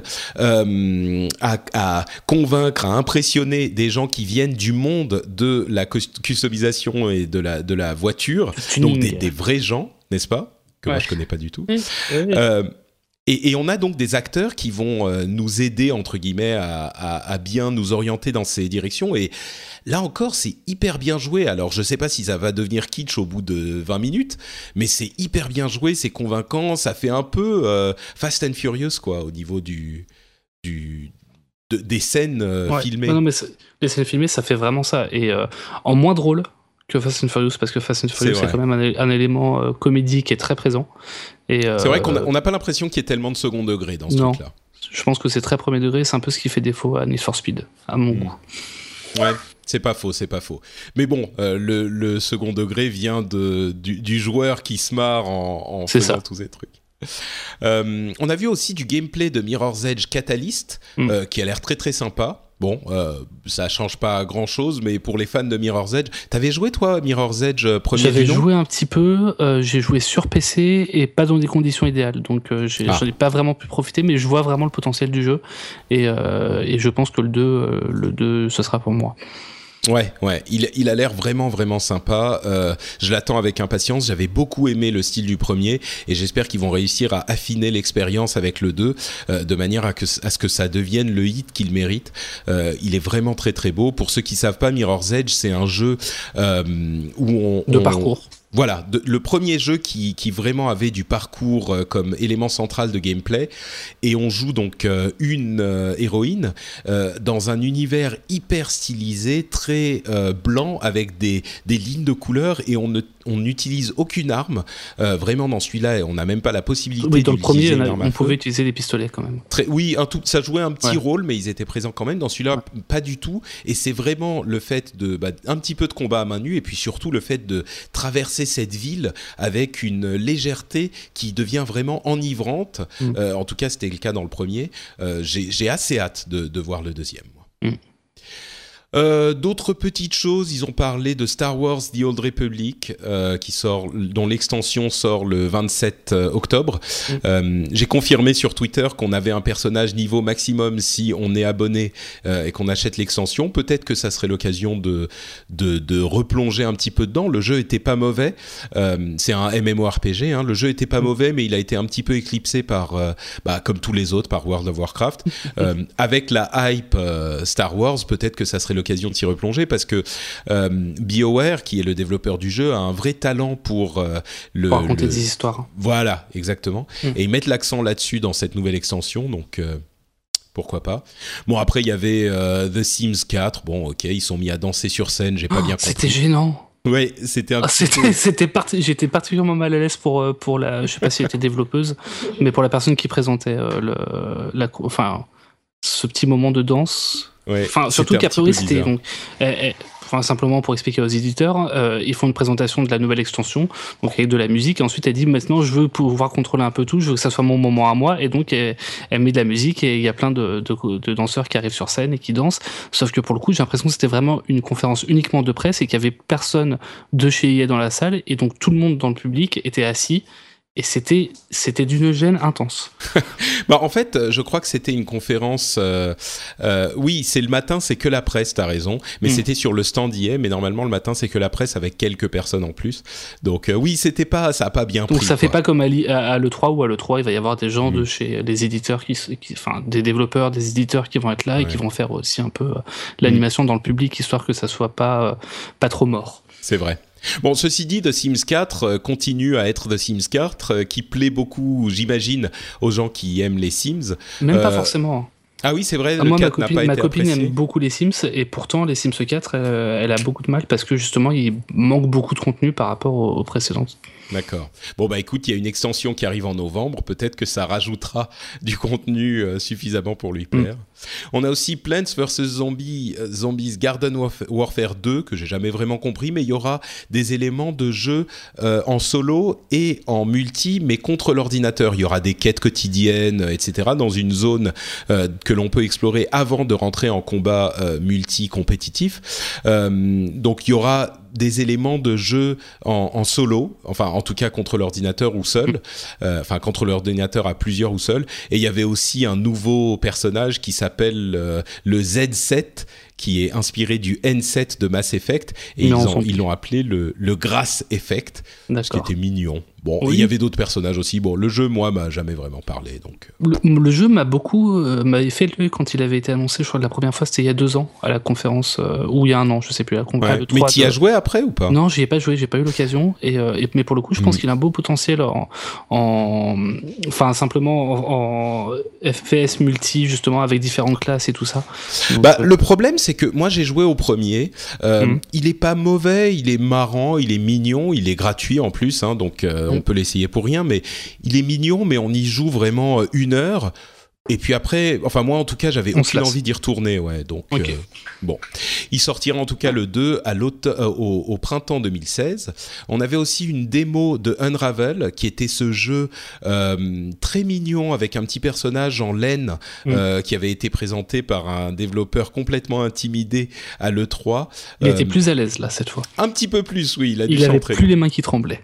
euh, à, à convaincre, à impressionner des gens qui viennent du monde de la customisation et de la de la voiture, donc des, des vrais gens, n'est-ce pas? Que ouais. moi je connais pas du tout. Oui. Euh, Et, et on a donc des acteurs qui vont euh, nous aider, entre guillemets, à, à, à bien nous orienter dans ces directions. Et là encore, c'est hyper bien joué. Alors, je sais pas si ça va devenir kitsch au bout de vingt minutes, mais c'est hyper bien joué, c'est convaincant. Ça fait un peu euh, Fast and Furious, quoi, au niveau du... du de, des scènes euh, ouais. filmées. Non, non, mais les scènes filmées, ça fait vraiment ça. Et euh, en moins drôle que Fast and Furious, parce que Fast and Furious, c'est, c'est quand même un, un élément euh, comédie qui est très présent. Et euh, c'est vrai qu'on n'a pas l'impression qu'il y ait tellement de second degré dans ce non. truc-là. Je pense que c'est très premier degré, c'est un peu ce qui fait défaut à Need for Speed, à mon mmh. goût. Ouais, c'est pas faux, c'est pas faux. Mais bon, euh, le, le second degré vient de, du, du joueur qui se marre en, en faisant ça. Tous ces trucs. Euh, on a vu aussi du gameplay de Mirror's Edge Catalyst, mmh. euh, qui a l'air très très sympa. Bon, euh, ça change pas grand-chose, mais pour les fans de Mirror's Edge, t'avais joué toi Mirror's Edge euh, premier J'avais du nom ? joué un petit peu, euh, j'ai joué sur P C et pas dans des conditions idéales, donc euh, j'ai, ah. j'en ai pas vraiment pu profiter, mais je vois vraiment le potentiel du jeu et, euh, et je pense que le deux, euh, le deux, ce sera pour moi. Ouais, ouais, il, il a l'air vraiment, vraiment sympa. Euh, je l'attends avec impatience. J'avais beaucoup aimé le style du premier et j'espère qu'ils vont réussir à affiner l'expérience avec le deux euh, de manière à, que, à ce que ça devienne le hit qu'il mérite. Euh, il est vraiment très, très beau. Pour ceux qui savent pas, Mirror's Edge, c'est un jeu euh, où on... De on, parcours. Voilà, de, le premier jeu qui, qui vraiment avait du parcours euh, comme élément central de gameplay, et on joue donc euh, une euh, héroïne euh, dans un univers hyper stylisé, très euh, blanc avec des, des lignes de couleurs, et on ne on n'utilise aucune arme. Euh, vraiment dans celui-là, on n'a même pas la possibilité oui, dans d'utiliser le premier, une arme on pouvait utiliser des pistolets quand même. Très, oui, un tout, ça jouait un petit ouais. rôle, mais ils étaient présents quand même. Dans celui-là, ouais. pas du tout. Et c'est vraiment le fait de bah, un petit peu de combat à main nue, et puis surtout le fait de traverser cette ville avec une légèreté qui devient vraiment enivrante. Mm. Euh, en tout cas, c'était le cas dans le premier. Euh, j'ai, j'ai assez hâte de, de voir le deuxième. Moi. Mm. Euh, d'autres petites choses, ils ont parlé de Star Wars The Old Republic, euh, qui sort, dont l'extension sort le vingt-sept octobre. Mmh. Euh, j'ai confirmé sur Twitter qu'on avait un personnage niveau maximum si on est abonné euh, et qu'on achète l'extension. Peut-être que ça serait l'occasion de, de, de replonger un petit peu dedans. Le jeu était pas mauvais. Euh, c'est un MMORPG, hein. Le jeu était pas mmh. mauvais, mais il a été un petit peu éclipsé par, euh, bah, comme tous les autres, par World of Warcraft. euh, avec la hype euh, Star Wars, peut-être que ça serait l'occasion de s'y replonger, parce que euh, BioWare, qui est le développeur du jeu, a un vrai talent pour euh, le pour raconter le... des histoires. Voilà, exactement. Mm. Et ils mettent l'accent là-dessus dans cette nouvelle extension, donc euh, pourquoi pas. Bon, après il y avait euh, The Sims quatre. Bon, ok, ils sont mis à danser sur scène. J'ai pas oh, bien compris. C'était gênant. Ouais, c'était un ah, c'était, peu... c'était parti, j'étais particulièrement mal à l'aise pour pour la, je sais pas si elle était développeuse, mais pour la personne qui présentait euh, le la, enfin ce petit moment de danse. Ouais, enfin, surtout qu'à priori, c'était. Donc, eh, eh, enfin simplement pour expliquer aux éditeurs, euh, ils font une présentation de la nouvelle extension, donc avec de la musique, et ensuite elle dit maintenant je veux pouvoir contrôler un peu tout, je veux que ça soit mon moment à moi, et donc elle, elle met de la musique et il y a plein de, de, de danseurs qui arrivent sur scène et qui dansent, sauf que pour le coup j'ai l'impression que c'était vraiment une conférence uniquement de presse et qu'il y avait personne de chez E A dans la salle, et donc tout le monde dans le public était assis. Et c'était, c'était d'une gêne intense. bah, en fait, je crois que c'était une conférence... Euh, euh, oui, c'est le matin, c'est que la presse, t'as raison. Mais mm. c'était sur le stand I A, mais normalement, le matin, c'est que la presse avec quelques personnes en plus. Donc euh, oui, c'était pas, ça a pas bien pris. Donc ça quoi. fait pas comme à, à, à l'E trois, où à l'E trois, il va y avoir des gens mm. de chez les éditeurs, qui, qui, enfin des développeurs, des éditeurs qui vont être là ouais. et qui vont faire aussi un peu euh, l'animation mm. dans le public, histoire que ça soit pas, euh, pas trop mort. C'est vrai. Bon, ceci dit, The Sims quatre euh, continue à être The Sims quatre, euh, qui plaît beaucoup, j'imagine, aux gens qui aiment les Sims. Même euh, pas forcément. Ah oui, c'est vrai, ah, le moi, quatre ma copine, n'a pas ma été copine apprécié. aime beaucoup les Sims, et pourtant, les Sims quatre, euh, elle a beaucoup de mal, parce que justement, il manque beaucoup de contenu par rapport aux, aux précédentes. D'accord. Bon, bah écoute, il y a une extension qui arrive en novembre. Peut-être que ça rajoutera du contenu euh, suffisamment pour lui plaire. Mm. On a aussi Plants versus. Zombies, euh, Zombies Garden Warf- Warfare deux, que j'ai jamais vraiment compris, mais il y aura des éléments de jeu euh, en solo et en multi, mais contre l'ordinateur. Il y aura des quêtes quotidiennes, et cetera, dans une zone euh, que l'on peut explorer avant de rentrer en combat euh, multi-compétitif. Euh, donc, il y aura des éléments de jeu en, en solo, enfin en tout cas contre l'ordinateur ou seul, euh, enfin contre l'ordinateur à plusieurs ou seul. Et il y avait aussi un nouveau personnage qui s'appelle euh, le Z sept, qui est inspiré du N sept de Mass Effect, et ils, ont, ils l'ont appelé le, le Grass Effect, ce qui était mignon. Bon, oui. Il y avait d'autres personnages aussi. Bon, le jeu, moi, m'a jamais vraiment parlé. Donc. Le, le jeu m'a beaucoup euh, m'avait fait le quand il avait été annoncé. Je crois que la première fois, c'était il y a deux ans, à la conférence, euh, ou il y a un an, je sais plus. La conférence. Ouais. Mais tu y as joué après ou pas ? Non, j'y ai pas joué, j'ai pas eu l'occasion. Et, euh, et mais pour le coup, je pense mmh. qu'il a un beau potentiel en, en enfin simplement en, en F P S multi, justement, avec différentes classes et tout ça. Donc, bah, euh... le problème, c'est que moi, j'ai joué au premier. Euh, mmh. Il est pas mauvais, il est marrant, il est mignon, il est gratuit en plus, hein, donc. Euh, on peut l'essayer pour rien, mais il est mignon, mais on y joue vraiment une heure. Et puis après, enfin moi en tout cas, j'avais on aucune envie d'y retourner, ouais. Donc okay. euh, bon, il sortira en tout cas le deux à euh, au, au printemps deux mille seize. On avait aussi une démo de Unravel, qui était ce jeu euh, très mignon avec un petit personnage en laine mm. euh, qui avait été présenté par un développeur complètement intimidé à l'E trois. Il euh, était plus à l'aise là cette fois. Un petit peu plus, oui. Il a dû il avait s'entraîner. Plus les mains qui tremblaient.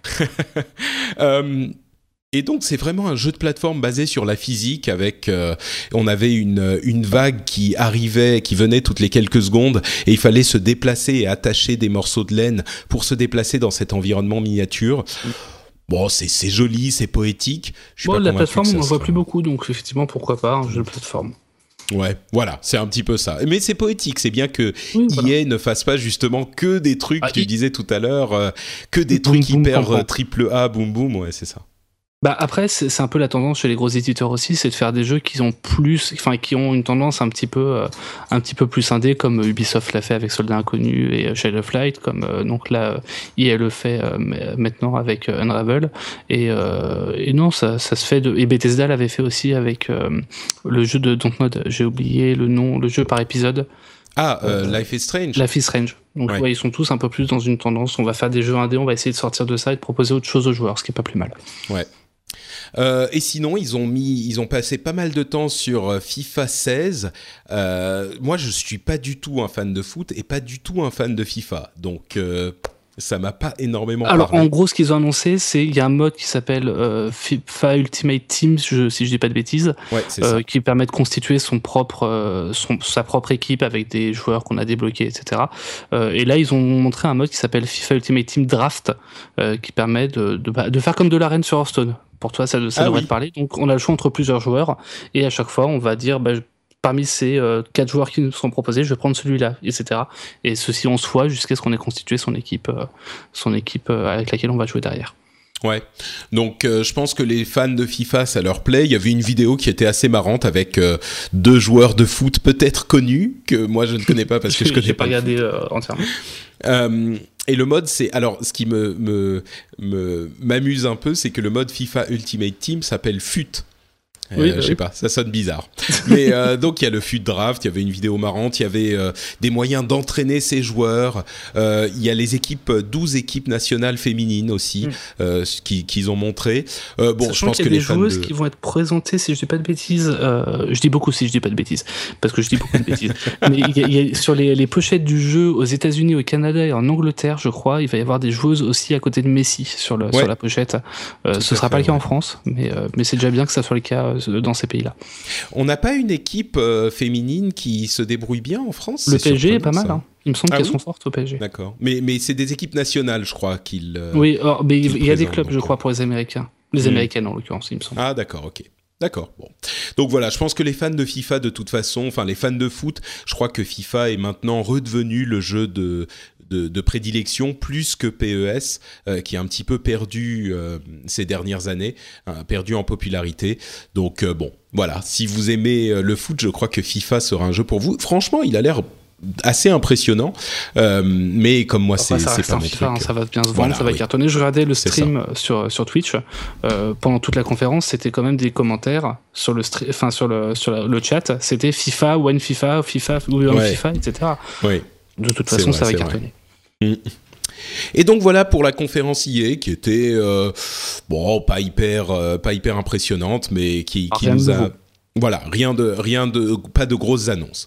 euh, Et donc c'est vraiment un jeu de plateforme basé sur la physique avec euh, on avait une une vague qui arrivait, qui venait toutes les quelques secondes et il fallait se déplacer et attacher des morceaux de laine pour se déplacer dans cet environnement miniature. Bon, c'est c'est joli, c'est poétique. Je suis bon, pas la plateforme on n'en sera... voit plus beaucoup, donc effectivement pourquoi pas un jeu de plateforme. Ouais, voilà, c'est un petit peu ça. Mais c'est poétique, c'est bien que oui, voilà. E A ne fasse pas justement que des trucs, ah, tu il... disais tout à l'heure, euh, que des boom, trucs boom, hyper boom, triple A, boum boum, ouais, c'est ça. Bah après c'est, c'est un peu la tendance chez les gros éditeurs aussi, c'est de faire des jeux qui ont plus, enfin qui ont une tendance un petit peu, euh, un petit peu plus indé, comme Ubisoft l'a fait avec Soldats Inconnus et Shadow of Light, comme euh, donc là E A le fait euh, maintenant avec euh, Unravel, et, euh, et non ça, ça se fait de, et Bethesda l'avait fait aussi avec euh, le jeu de Dontnod, j'ai oublié le nom, le jeu par épisode. Ah, euh, euh, Life is Strange. Life is Strange. Donc ouais. Ouais, ils sont tous un peu plus dans une tendance, on va faire des jeux indés, on va essayer de sortir de ça et de proposer autre chose aux joueurs, ce qui est pas plus mal. Ouais. Euh, et sinon, ils ont mis, ils ont passé pas mal de temps sur FIFA seize. Euh, moi, je suis pas du tout un fan de foot et pas du tout un fan de FIFA, donc euh, ça m'a pas énormément. Alors, parlé. en gros, ce qu'ils ont annoncé, c'est il y a un mode qui s'appelle euh, FIFA Ultimate Team, je, si je dis pas de bêtises, ouais, c'est euh, ça. qui permet de constituer son propre, euh, son, sa propre équipe avec des joueurs qu'on a débloqués, et cetera. Euh, et là, ils ont montré un mode qui s'appelle FIFA Ultimate Team Draft, euh, qui permet de, de, de faire comme de l'arène sur Hearthstone. Pour toi, ça, ça ah devrait oui. te parler. Donc, on a le choix entre plusieurs joueurs, et à chaque fois, on va dire, bah, parmi ces euh, quatre joueurs qui nous sont proposés, je vais prendre celui-là, et cetera. Et ceci onze fois jusqu'à ce qu'on ait constitué son équipe, euh, son équipe euh, avec laquelle on va jouer derrière. Ouais, donc euh, je pense que les fans de FIFA, ça leur plaît. Il y avait une vidéo qui était assez marrante avec euh, deux joueurs de foot peut-être connus, que moi je ne connais pas parce que je connais J'ai pas. pas regardé euh, entièrement. Euh, et le mode, c'est... Alors, ce qui me, me, me, m'amuse un peu, c'est que le mode FIFA Ultimate Team s'appelle F U T. Euh, oui, je bah sais oui. pas, ça sonne bizarre. Mais euh, donc il y a le fut draft, il y avait une vidéo marrante, il y avait euh, des moyens d'entraîner ces joueurs. Euh, il y a les équipes, douze équipes nationales féminines aussi, mm. euh, qui qu'ils ont montré. Euh, bon, Sachant je pense qu'il y a que des les fans joueuses de... qui vont être présentées, si je dis pas de bêtises. Euh, je dis beaucoup si je dis pas de bêtises, parce que je dis beaucoup de bêtises. Mais il y a, il y a, sur les, les pochettes du jeu aux États-Unis, au Canada et en Angleterre, je crois, il va y avoir des joueuses aussi à côté de Messi sur le ouais. sur la pochette. Euh, ce sera pas fait, le cas ouais. en France, mais euh, mais c'est déjà bien que ça soit le cas dans ces pays-là. On n'a pas une équipe euh, féminine qui se débrouille bien en France? Le P S G est pas mal, hein. Il me semble ah qu'elles oui sont fortes au P S G. D'accord. Mais, mais c'est des équipes nationales, je crois, qu'ils. Euh, oui, or, mais il y a des clubs, je crois, pour les Américains. Les mmh. Américaines, en l'occurrence, il me semble. Ah, d'accord, ok. D'accord. Bon. Donc voilà, je pense que les fans de FIFA, de toute façon, enfin les fans de foot, je crois que FIFA est maintenant redevenu le jeu de. De, de prédilection plus que P E S euh, qui a un petit peu perdu euh, ces dernières années, hein, perdu en popularité. Donc euh, bon, voilà, si vous aimez euh, le foot, je crois que FIFA sera un jeu pour vous. Franchement, il a l'air assez impressionnant, euh, mais comme moi c'est, Après, c'est pas mon FIFA, truc. Hein, ça va bien se vendre, voilà, ça va oui. cartonner. Je regardais le stream sur sur Twitch euh, pendant toute la conférence, c'était quand même des commentaires sur le stre- enfin sur le sur la, le chat, c'était FIFA, One FIFA, FIFA, ou One ouais. FIFA, et cetera. Oui. De toute façon, vrai, ça va cartonner. Vrai. Et donc voilà pour la conférence I A qui était euh, bon pas hyper euh, pas hyper impressionnante, mais qui, qui nous a nouveau. Voilà, rien de rien de pas de grosses annonces.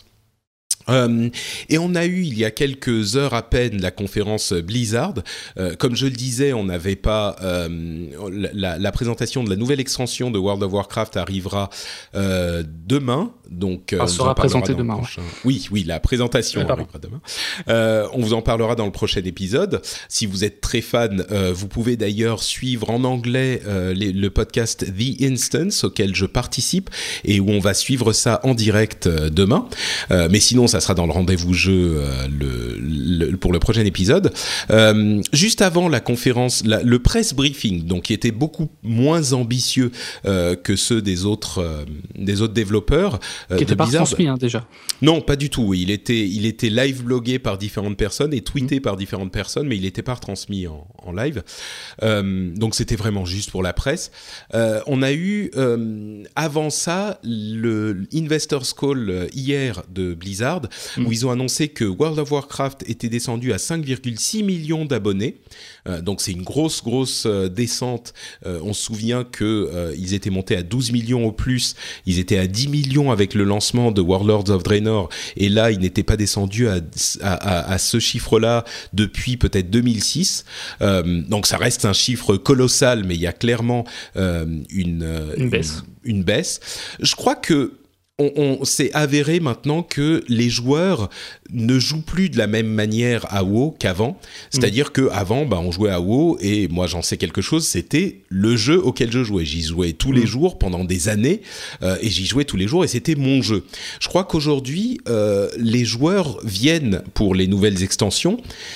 Euh, et on a eu il y a quelques heures à peine la conférence Blizzard. Euh, comme je le disais, on n'avait pas euh, la, la présentation de la nouvelle extension de World of Warcraft arrivera euh, demain. Donc, Elle sera présentée demain. Prochain... Oui, oui, la présentation ouais, arrivera demain. Euh, on vous en parlera dans le prochain épisode. Si vous êtes très fan, euh, vous pouvez d'ailleurs suivre en anglais euh, les, le podcast The Instance auquel je participe et où on va suivre ça en direct euh, demain. Euh, mais sinon, ça sera dans le rendez-vous jeu euh, le, le, pour le prochain épisode. Euh, juste avant la conférence, la, le press briefing, donc qui était beaucoup moins ambitieux euh, que ceux des autres euh, des autres développeurs. Euh, qui n'était pas transmis hein, déjà. Non, pas du tout. Oui. Il était il était live blogué par différentes personnes et tweeté mmh. par différentes personnes, mais il n'était pas retransmis en, en live. Euh, donc c'était vraiment juste pour la presse. Euh, on a eu euh, avant ça le Investors Call hier de Blizzard. Mmh. Où ils ont annoncé que World of Warcraft était descendu à cinq virgule six millions d'abonnés. Euh, donc c'est une grosse, grosse euh, descente. Euh, on se souvient qu'ils euh, étaient montés à douze millions au plus. Ils étaient à dix millions avec le lancement de Warlords of Draenor. Et là, ils n'étaient pas descendus à, à, à, à ce chiffre-là depuis peut-être deux mille six. Euh, donc ça reste un chiffre colossal, mais il y a clairement euh, une, une, baisse. Une, une baisse. Je crois que On, on s'est avéré maintenant que les joueurs ne jouent plus de la même manière à WoW qu'avant. C'est-à-dire mmh. qu'avant, bah, on jouait à WoW et moi j'en sais quelque chose, c'était le jeu auquel je jouais. J'y jouais tous mmh. les jours pendant des années euh, et j'y jouais tous les jours et c'était mon jeu. Je crois qu'aujourd'hui, euh, les joueurs viennent pour les nouvelles extensions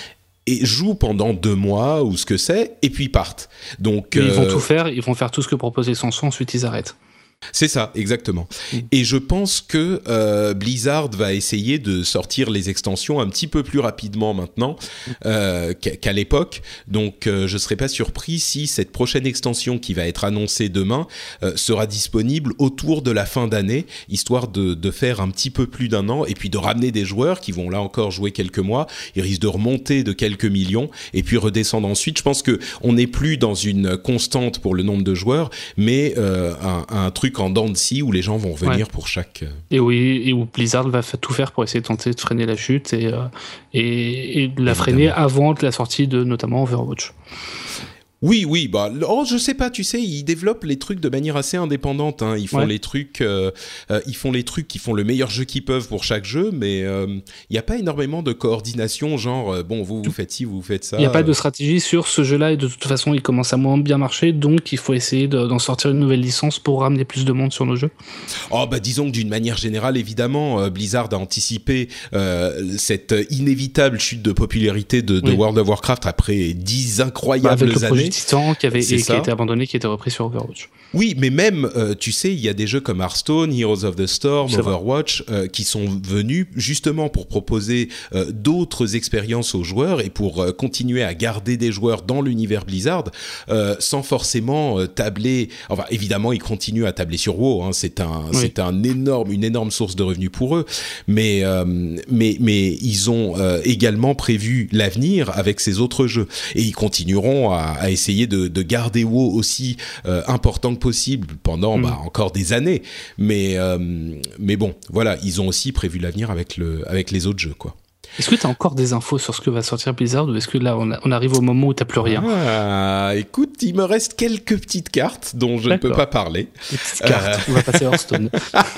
et jouent pendant deux mois ou ce que c'est et puis partent. Donc, euh... ils vont tout faire, ils vont faire tout ce que propose l'extension, ensuite ils arrêtent. C'est ça, exactement. Mmh. Et je pense que euh, Blizzard va essayer de sortir les extensions un petit peu plus rapidement maintenant euh, qu'à l'époque. Donc, euh, je ne serais pas surpris si cette prochaine extension qui va être annoncée demain euh, sera disponible autour de la fin d'année, histoire de, de faire un petit peu plus d'un an et puis de ramener des joueurs qui vont là encore jouer quelques mois. Ils risquent de remonter de quelques millions et puis redescendre ensuite. Je pense qu'on n'est plus dans une constante pour le nombre de joueurs, mais euh, un, un truc en dents de scie où les gens vont venir ouais. pour chaque... Et oui, et où Blizzard va tout faire pour essayer de tenter de freiner la chute et, euh, et, et de la Évidemment. freiner avant la sortie de notamment Overwatch. Oui, oui, bah, oh, je sais pas, tu sais, ils développent les trucs de manière assez indépendante. Hein. Ils font ouais. les trucs, euh, euh, ils font les trucs qui font le meilleur jeu qu'ils peuvent pour chaque jeu, mais il euh, y a pas énormément de coordination, genre euh, bon, vous vous faites ci, vous faites ça. Il y a pas de stratégie sur ce jeu-là et de toute façon, il commence à moins bien marcher, donc il faut essayer de, d'en sortir une nouvelle licence pour ramener plus de monde sur nos jeux. Oh bah disons que d'une manière générale, évidemment, euh, Blizzard a anticipé euh, cette inévitable chute de popularité de, de oui. World of Warcraft après dix incroyables bah, avec années. du Titan qui avait C'est et ça. qui a été abandonné, qui a été repris sur Overwatch. Oui, mais même, euh, tu sais, il y a des jeux comme Hearthstone, Heroes of the Storm, C'est Overwatch, euh, qui sont venus justement pour proposer euh, d'autres expériences aux joueurs et pour euh, continuer à garder des joueurs dans l'univers Blizzard, euh, sans forcément euh, tabler. Enfin, évidemment, ils continuent à tabler sur WoW. Hein, c'est un, Oui. c'est un énorme, une énorme source de revenus pour eux. Mais, euh, mais, mais ils ont euh, également prévu l'avenir avec ces autres jeux et ils continueront à, à essayer de, de garder WoW aussi euh, important que possible pendant mmh. bah, encore des années. Mais, euh, mais bon, voilà, ils ont aussi prévu l'avenir avec, le, avec les autres jeux, quoi. Est-ce que tu as encore des infos sur ce que va sortir Blizzard ou est-ce que là on, a, on arrive au moment où tu n'as plus rien? Ah, écoute, il me reste quelques petites cartes dont je D'accord. ne peux pas parler. Des petites cartes, euh... on va passer à Hearthstone.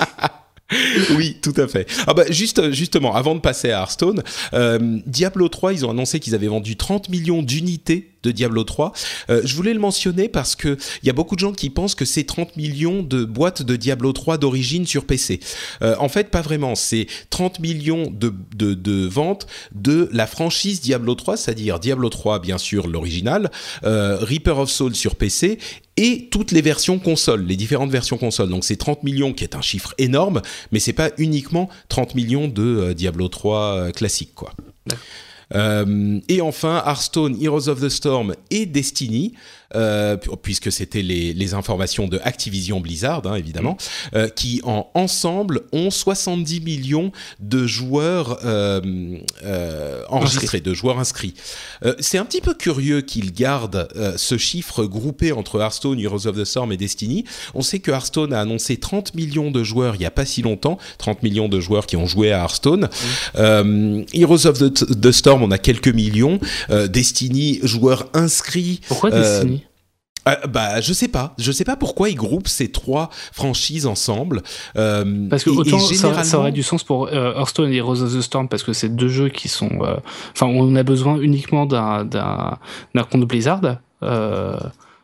Oui, tout à fait. Ah bah juste justement, avant de passer à Hearthstone, euh, Diablo trois, ils ont annoncé qu'ils avaient vendu trente millions d'unités de Diablo trois. Euh, je voulais le mentionner parce que il y a beaucoup de gens qui pensent que c'est trente millions de boîtes de Diablo trois d'origine sur P C. Euh, en fait, pas vraiment. C'est trente millions de, de, de ventes de la franchise Diablo trois, c'est-à-dire Diablo trois, bien sûr, l'original, euh, Reaper of Souls sur P C et toutes les versions consoles, les différentes versions consoles. Donc c'est trente millions qui est un chiffre énorme, mais c'est pas uniquement trente millions de euh, Diablo trois euh, classique, quoi. Ouais. Euh, et enfin, Hearthstone, Heroes of the Storm et Destiny, euh, puisque c'était les, les informations de Activision Blizzard, hein, évidemment, mmh. euh, qui en ensemble ont soixante-dix millions de joueurs euh, euh, enregistrés, de joueurs inscrits. Euh, c'est un petit peu curieux qu'ils gardent euh, ce chiffre groupé entre Hearthstone, Heroes of the Storm et Destiny. On sait que Hearthstone a annoncé trente millions de joueurs il n'y a pas si longtemps, trente millions de joueurs qui ont joué à Hearthstone. Mmh. Euh, Heroes of the, the Storm, on a quelques millions. Euh, Destiny, joueurs inscrits. Pourquoi Destiny euh, Euh, bah, je sais pas. Je sais pas pourquoi ils groupent ces trois franchises ensemble. Euh, parce que et, autant et généralement... ça, ça aurait du sens pour euh, Hearthstone et Heroes of the Storm parce que c'est deux jeux qui sont. Enfin, euh, on a besoin uniquement d'un d'un, d'un compte Blizzard. Euh,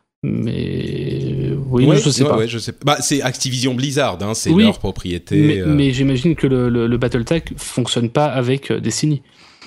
mais oui, ouais, je sais ouais, pas. Ouais, je sais pas. Bah, c'est Activision Blizzard, hein, c'est oui, leur propriété. Mais, euh... mais j'imagine que le, le, le BattleTech fonctionne pas avec Destiny.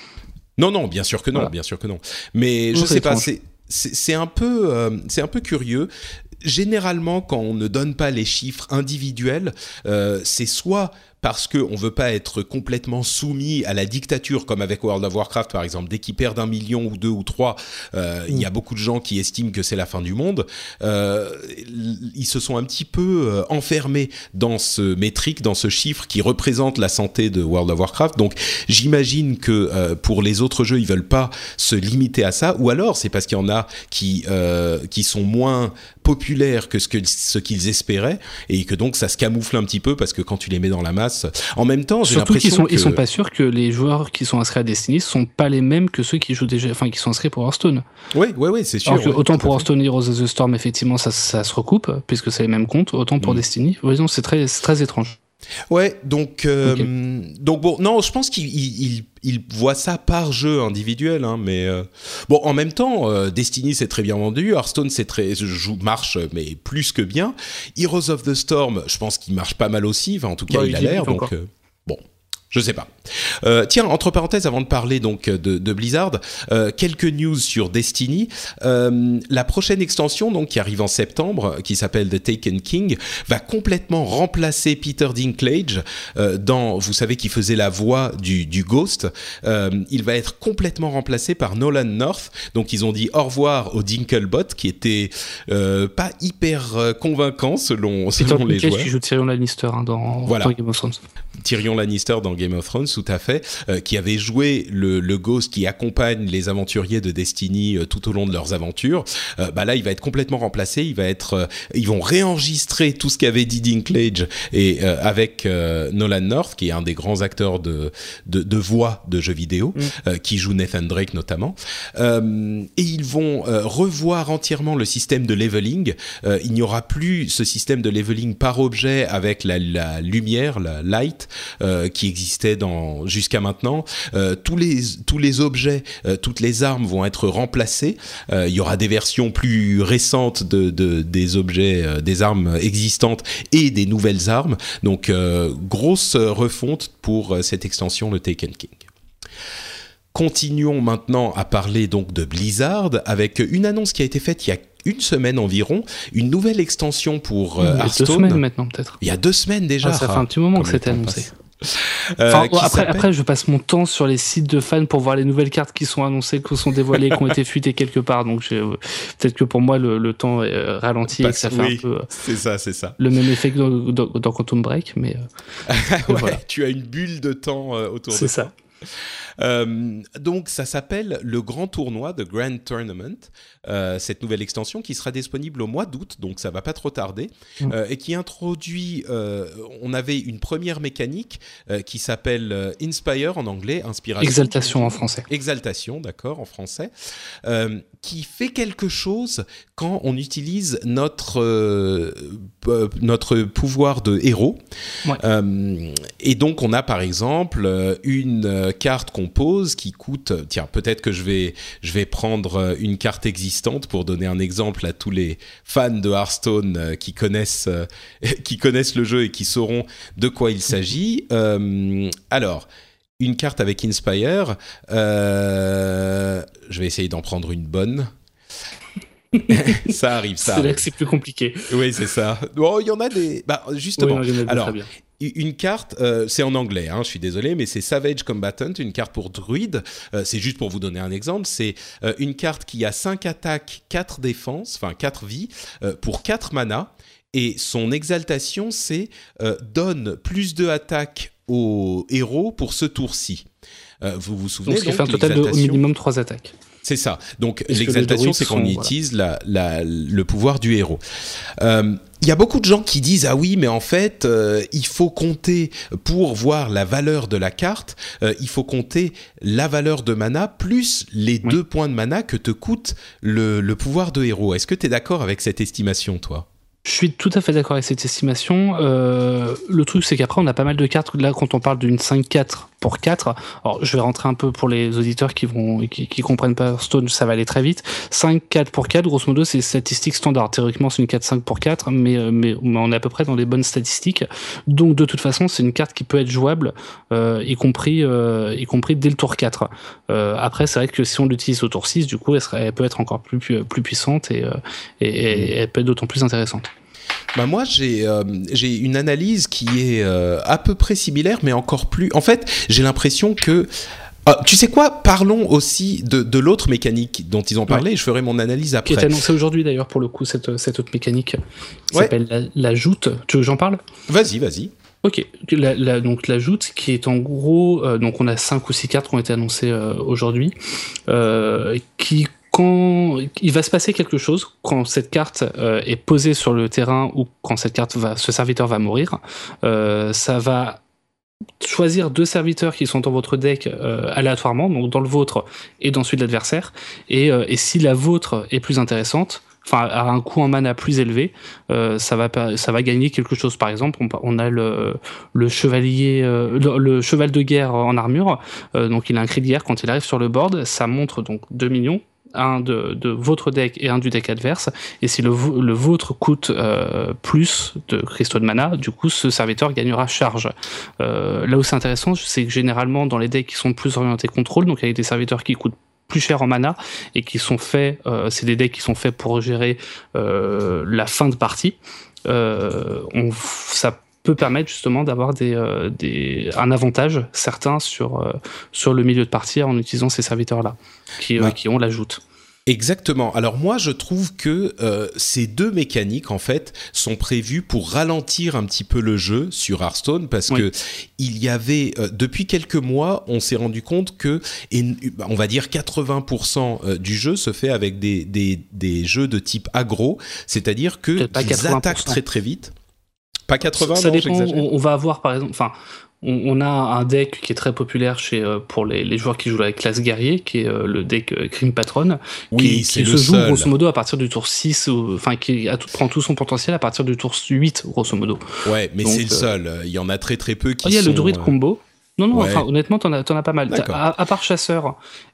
Non, non, bien sûr que non, voilà. bien sûr que non. Mais non, je sais pas, c'est. C'est, c'est, un peu, euh, c'est un peu curieux. Généralement, quand on ne donne pas les chiffres individuels, euh, c'est soit parce qu'on ne veut pas être complètement soumis à la dictature, comme avec World of Warcraft par exemple. Dès qu'ils perdent un million ou deux ou trois, euh, il mmh. y a beaucoup de gens qui estiment que c'est la fin du monde. Euh, ils se sont un petit peu euh, enfermés dans ce métrique, dans ce chiffre qui représente la santé de World of Warcraft. Donc j'imagine que euh, pour les autres jeux, ils ne veulent pas se limiter à ça. Ou alors c'est parce qu'il y en a qui, euh, qui sont moins populaires que ce, que ce qu'ils espéraient et que donc ça se camoufle un petit peu parce que quand tu les mets dans la masse, en même temps, j'ai surtout l'impression qu'ils sont, que... ils sont pas sûrs que les joueurs qui sont inscrits à Destiny sont pas les mêmes que ceux qui jouent déjà, enfin qui sont inscrits pour Hearthstone. Oui, oui, oui, c'est sûr. Alors que ouais, autant pour Hearthstone, Heroes of the Storm, effectivement, ça, ça se recoupe puisque c'est les mêmes comptes. Autant pour mmh. Destiny, oui, non, c'est très, c'est très étrange. Ouais, donc, euh, okay. donc bon, non, je pense qu'il il, il voit ça par jeu individuel, hein, mais euh, bon, en même temps, euh, Destiny c'est très bien vendu, Hearthstone c'est très joue, marche, mais plus que bien. Heroes of the Storm, je pense qu'il marche pas mal aussi, enfin, en tout cas, bah, il a l'air, donc euh, bon. Je sais pas. Euh, tiens, entre parenthèses, avant de parler donc de, de Blizzard, euh, quelques news sur Destiny. Euh, la prochaine extension, donc qui arrive en septembre, qui s'appelle The Taken King, va complètement remplacer Peter Dinklage euh, dans, vous savez, qui faisait la voix du, du Ghost. Euh, il va être complètement remplacé par Nolan North. Donc ils ont dit au revoir au Dinklebot, qui était euh, pas hyper convaincant selon, selon les joueurs. Qui joue Tyrion Lannister hein, dans, voilà. dans Game of Thrones. Tyrion Lannister dans Game of Thrones, tout à fait, euh, qui avait joué le, le Ghost qui accompagne les aventuriers de Destiny euh, tout au long de leurs aventures. Euh, bah là, il va être complètement remplacé. Il va être, euh, ils vont réenregistrer tout ce qu'avait dit Dinklage et euh, avec euh, Nolan North, qui est un des grands acteurs de de, de voix de jeux vidéo, mm. euh, qui joue Nathan Drake notamment. Euh, et ils vont euh, revoir entièrement le système de leveling. Euh, il n'y aura plus ce système de leveling par objet avec la, la lumière, la light. Euh, qui existait dans, jusqu'à maintenant. Euh, tous, les, tous les objets, euh, toutes les armes vont être remplacées. Euh, il y aura des versions plus récentes de, de, des objets, euh, des armes existantes et des nouvelles armes. Donc, euh, grosse refonte pour euh, cette extension, le Taken King. continuons maintenant à parler donc de Blizzard avec une annonce qui a été faite il y a une semaine environ, une nouvelle extension pour euh, Il y a Hearthstone. deux semaines maintenant peut-être. Il y a deux semaines déjà. Ah, ça fait un petit moment que Comme c'était le temps annoncé. passe. Euh, Enfin, qui après, s'appelle- après, je passe mon temps sur les sites de fans pour voir les nouvelles cartes qui sont annoncées, qui sont dévoilées, qui ont été fuitées quelque part. Donc, j'ai, euh, peut-être que pour moi, le, le temps est euh, ralenti et que ça fait oui, un peu euh, c'est ça, c'est ça. le même effet que dans, dans, dans Quantum Break, mais euh, Ouais, voilà. tu as une bulle de temps euh, autour de c'est toi. ça. Euh, donc ça s'appelle le Grand Tournoi, The Grand Tournament, euh, cette nouvelle extension qui sera disponible au mois d'août, donc ça va pas trop tarder, Mm. euh, et qui introduit, euh, on avait une première mécanique euh, qui s'appelle euh, Inspire en anglais, inspiration. Exaltation en français. Exaltation, d'accord, en français, euh, qui fait quelque chose quand on utilise notre, euh, p- notre pouvoir de héros. Ouais. Euh, et donc, on a par exemple euh, une euh, carte qu'on pose qui coûte... Tiens, peut-être que je vais, je vais prendre euh, une carte existante pour donner un exemple à tous les fans de Hearthstone euh, qui, connaissent, euh, qui connaissent le jeu et qui sauront de quoi il s'agit. Euh, alors... Une carte avec Inspire, euh, je vais essayer d'en prendre une bonne. ça arrive, ça C'est arrive. là que c'est plus compliqué. Oui, c'est ça. Oh, il y en a des... Bah, justement, Oui, non, il y en a des alors, très bien. une carte, euh, c'est en anglais, hein, je suis désolé, mais c'est Savage Combatant, une carte pour druide. Euh, c'est juste pour vous donner un exemple. C'est euh, une carte qui a cinq attaques, quatre défenses, enfin quatre vies, euh, pour quatre mana. Et son exaltation, c'est euh, donne plus de attaques au héros pour ce tour-ci. Euh, vous vous souvenez Donc, ce qui donc, fait un total de au l'exaltation- minimum trois attaques. C'est ça. Donc Puisque les l'exaltation, druides c'est qu'on sont- utilise la, la, le pouvoir du héros. Euh, Il y a beaucoup de gens qui disent ah oui, mais en fait, euh, il faut compter pour voir la valeur de la carte. Euh, il faut compter la valeur de mana plus les Oui. deux points de mana que te coûte le, le pouvoir de héros. Est-ce que tu es d'accord avec cette estimation, toi ? Je suis tout à fait d'accord avec cette estimation. Euh, le truc, c'est qu'après, on a pas mal de cartes. Là, quand on parle d'une cinq quatre pour quatre, alors je vais rentrer un peu pour les auditeurs qui vont qui, qui comprennent pas Hearthstone, ça va aller très vite. cinq quatre pour quatre, grosso modo, c'est statistique standard. Théoriquement, c'est une quatre cinq pour quatre, mais, mais, mais on est à peu près dans les bonnes statistiques. Donc, de toute façon, c'est une carte qui peut être jouable, euh, y compris euh, y compris dès le tour quatre. Euh, après, c'est vrai que si on l'utilise au tour six, du coup, elle, serait, elle peut être encore plus, plus, plus puissante et, euh, et, et elle peut être d'autant plus intéressante. Bah moi, j'ai euh, j'ai une analyse qui est euh, à peu près similaire, mais encore plus... En fait, j'ai l'impression que... Euh, tu sais quoi ? Parlons aussi de, de l'autre mécanique dont ils ont parlé, Ouais. et je ferai mon analyse après. Qui est annoncée aujourd'hui d'ailleurs pour le coup, cette, cette autre mécanique qui Ouais. s'appelle la, la joute. Tu veux que j'en parle ? Vas-y, vas-y. Ok, la, la, donc la joute qui est en gros, euh, donc on a cinq ou six cartes qui ont été annoncées euh, aujourd'hui, euh, qui quand il va se passer quelque chose quand cette carte euh, est posée sur le terrain ou quand cette carte va, ce serviteur va mourir, euh, ça va choisir deux serviteurs qui sont dans votre deck euh, aléatoirement, donc dans le vôtre et dans celui de l'adversaire, et, euh, et si la vôtre est plus intéressante, enfin a un coût en mana plus élevé, euh, ça va ça va gagner quelque chose. Par exemple, on, on a le le chevalier euh, le, le cheval de guerre en armure, euh, donc il a un cri de guerre quand il arrive sur le board, ça montre donc deux millions. Un de, de votre deck et un du deck adverse, et si le, le vôtre coûte euh, plus de cristaux de mana, du coup ce serviteur gagnera charge. Euh, là où c'est intéressant, c'est que généralement dans les decks qui sont plus orientés contrôle, donc avec des serviteurs qui coûtent plus cher en mana et qui sont faits, euh, c'est des decks qui sont faits pour gérer euh, la fin de partie, euh, on, ça peut permettre justement d'avoir des, euh, des, un avantage certain sur, euh, sur le milieu de partie en utilisant ces serviteurs-là, qui, euh, Ouais. qui ont la joute. Exactement. Alors moi, je trouve que euh, ces deux mécaniques, en fait, sont prévues pour ralentir un petit peu le jeu sur Hearthstone, parce Oui. que il y avait, euh, depuis quelques mois, on s'est rendu compte que, et, on va dire quatre-vingts pour cent du jeu se fait avec des, des, des jeux de type aggro, c'est-à-dire que Peut-être pas ils quatre-vingts pour cent. attaquent très très vite. Pas quatre-vingts, Ça non, dépend, j'exagère. on, on va avoir par exemple, enfin, on, on a un deck qui est très populaire chez, euh, pour les, les joueurs qui jouent avec classe guerrier, qui est euh, le deck euh, Grim Patron, Oui, qui, c'est qui le se joue seul. grosso modo à partir du tour six, ou- enfin qui a tout, prend tout son potentiel à partir du tour huit grosso modo. Ouais, mais Donc, c'est le euh, seul. Il y en a très très peu qui Il y a sont... le druide euh, combo, Non, non, Ouais. enfin, honnêtement, t'en as, t'en as pas mal. D'accord. À, à part Chasseur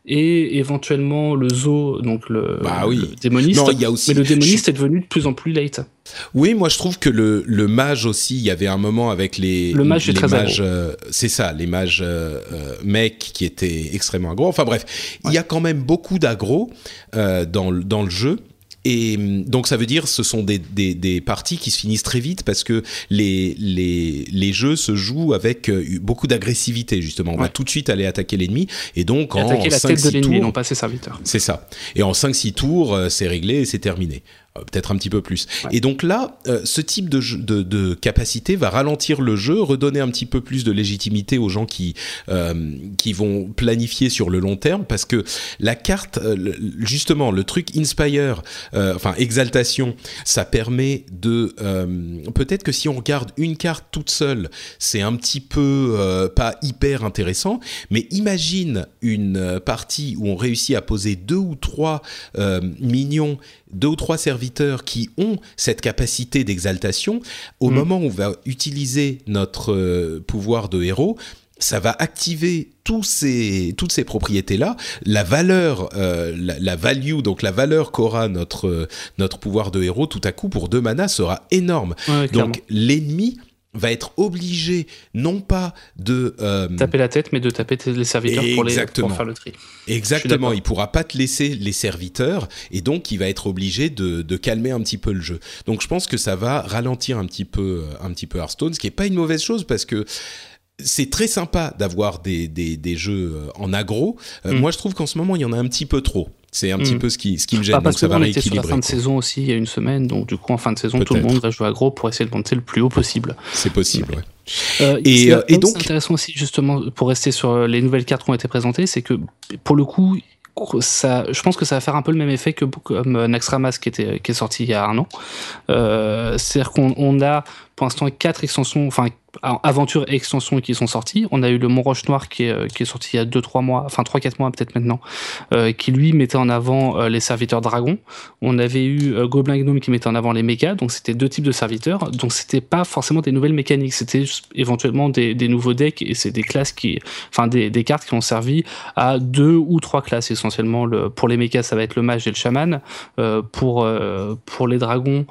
et éventuellement le Zoo, donc le, Bah le oui. démoniste. Non, il y a aussi. Mais le démoniste je... est devenu de plus en plus late. Oui, moi je trouve que le, le mage aussi, il y avait un moment avec les. Le mage les est très mages, aggro. euh, c'est ça, les mages euh, euh, mecs qui étaient extrêmement aggro. Enfin bref, ouais. Il y a quand même beaucoup d'aggro euh, dans, dans le jeu. Et donc ça veut dire ce sont des, des, des parties qui se finissent très vite parce que les, les, les jeux se jouent avec beaucoup d'agressivité justement. On ouais. va tout de suite aller attaquer l'ennemi et donc et en attaquer la cinq, tête de l'ennemi, tours, non pas ses serviteurs. C'est ça. Et en cinq six tours, c'est réglé et c'est terminé. Peut-être un petit peu plus. Ouais. Et donc là, euh, ce type de, jeu, de, de capacité va ralentir le jeu, redonner un petit peu plus de légitimité aux gens qui, euh, qui vont planifier sur le long terme, parce que la carte, euh, justement, le truc Inspire, euh, enfin Exaltation, ça permet de... Euh, peut-être que si on regarde une carte toute seule, c'est un petit peu euh, pas hyper intéressant, mais imagine une partie où on réussit à poser deux ou trois euh, minions, deux ou trois serviteurs qui ont cette capacité d'exaltation, au mmh. moment où on va utiliser notre euh, pouvoir de héros, ça va activer tous ces, toutes ces propriétés-là. La valeur, euh, la, la value, donc la valeur qu'aura notre, euh, notre pouvoir de héros, tout à coup, pour deux manas, sera énorme. Ouais, donc l'ennemi va être obligé non pas de euh, taper la tête, mais de taper les serviteurs pour, les, pour faire le tri. Exactement, il pourra pas te laisser les serviteurs et donc il va être obligé de, de calmer un petit peu le jeu. Donc je pense que ça va ralentir un petit peu, un petit peu Hearthstone, ce qui est pas une mauvaise chose parce que c'est très sympa d'avoir des, des, des jeux en aggro. Euh, mm. Moi, je trouve qu'en ce moment, il y en a un petit peu trop. C'est un mmh. petit peu ce qui, ce qui me gêne, bah, donc ça va rééquilibrer. On était sur la fin de saison aussi, il y a une semaine, donc du coup, en fin de saison, Peut-être. tout le monde va jouer aggro pour essayer de monter le plus haut possible. C'est possible, ouais. Euh, et, euh, et donc... C'est intéressant aussi, justement, pour rester sur les nouvelles cartes qui ont été présentées, c'est que, pour le coup, ça, je pense que ça va faire un peu le même effet que comme Naxxramas qui, était, qui est sorti il y a un an. Euh, c'est-à-dire qu'on on a, pour l'instant, quatre extensions, enfin, aventures et extensions qui sont sorties. On a eu le Mont Roche Noir qui est, qui est sorti il y a deux trois mois, enfin trois quatre mois peut-être maintenant, euh, qui lui mettait en avant euh, les serviteurs dragons. On avait eu euh, Gobelin Gnome qui mettait en avant les mechas, donc c'était deux types de serviteurs, donc c'était pas forcément des nouvelles mécaniques, c'était éventuellement des, des nouveaux decks, et c'est des classes qui, enfin des, des cartes qui ont servi à deux ou trois classes essentiellement. Le, pour les mechas ça va être le mage et le chaman, euh, pour, euh, pour les dragons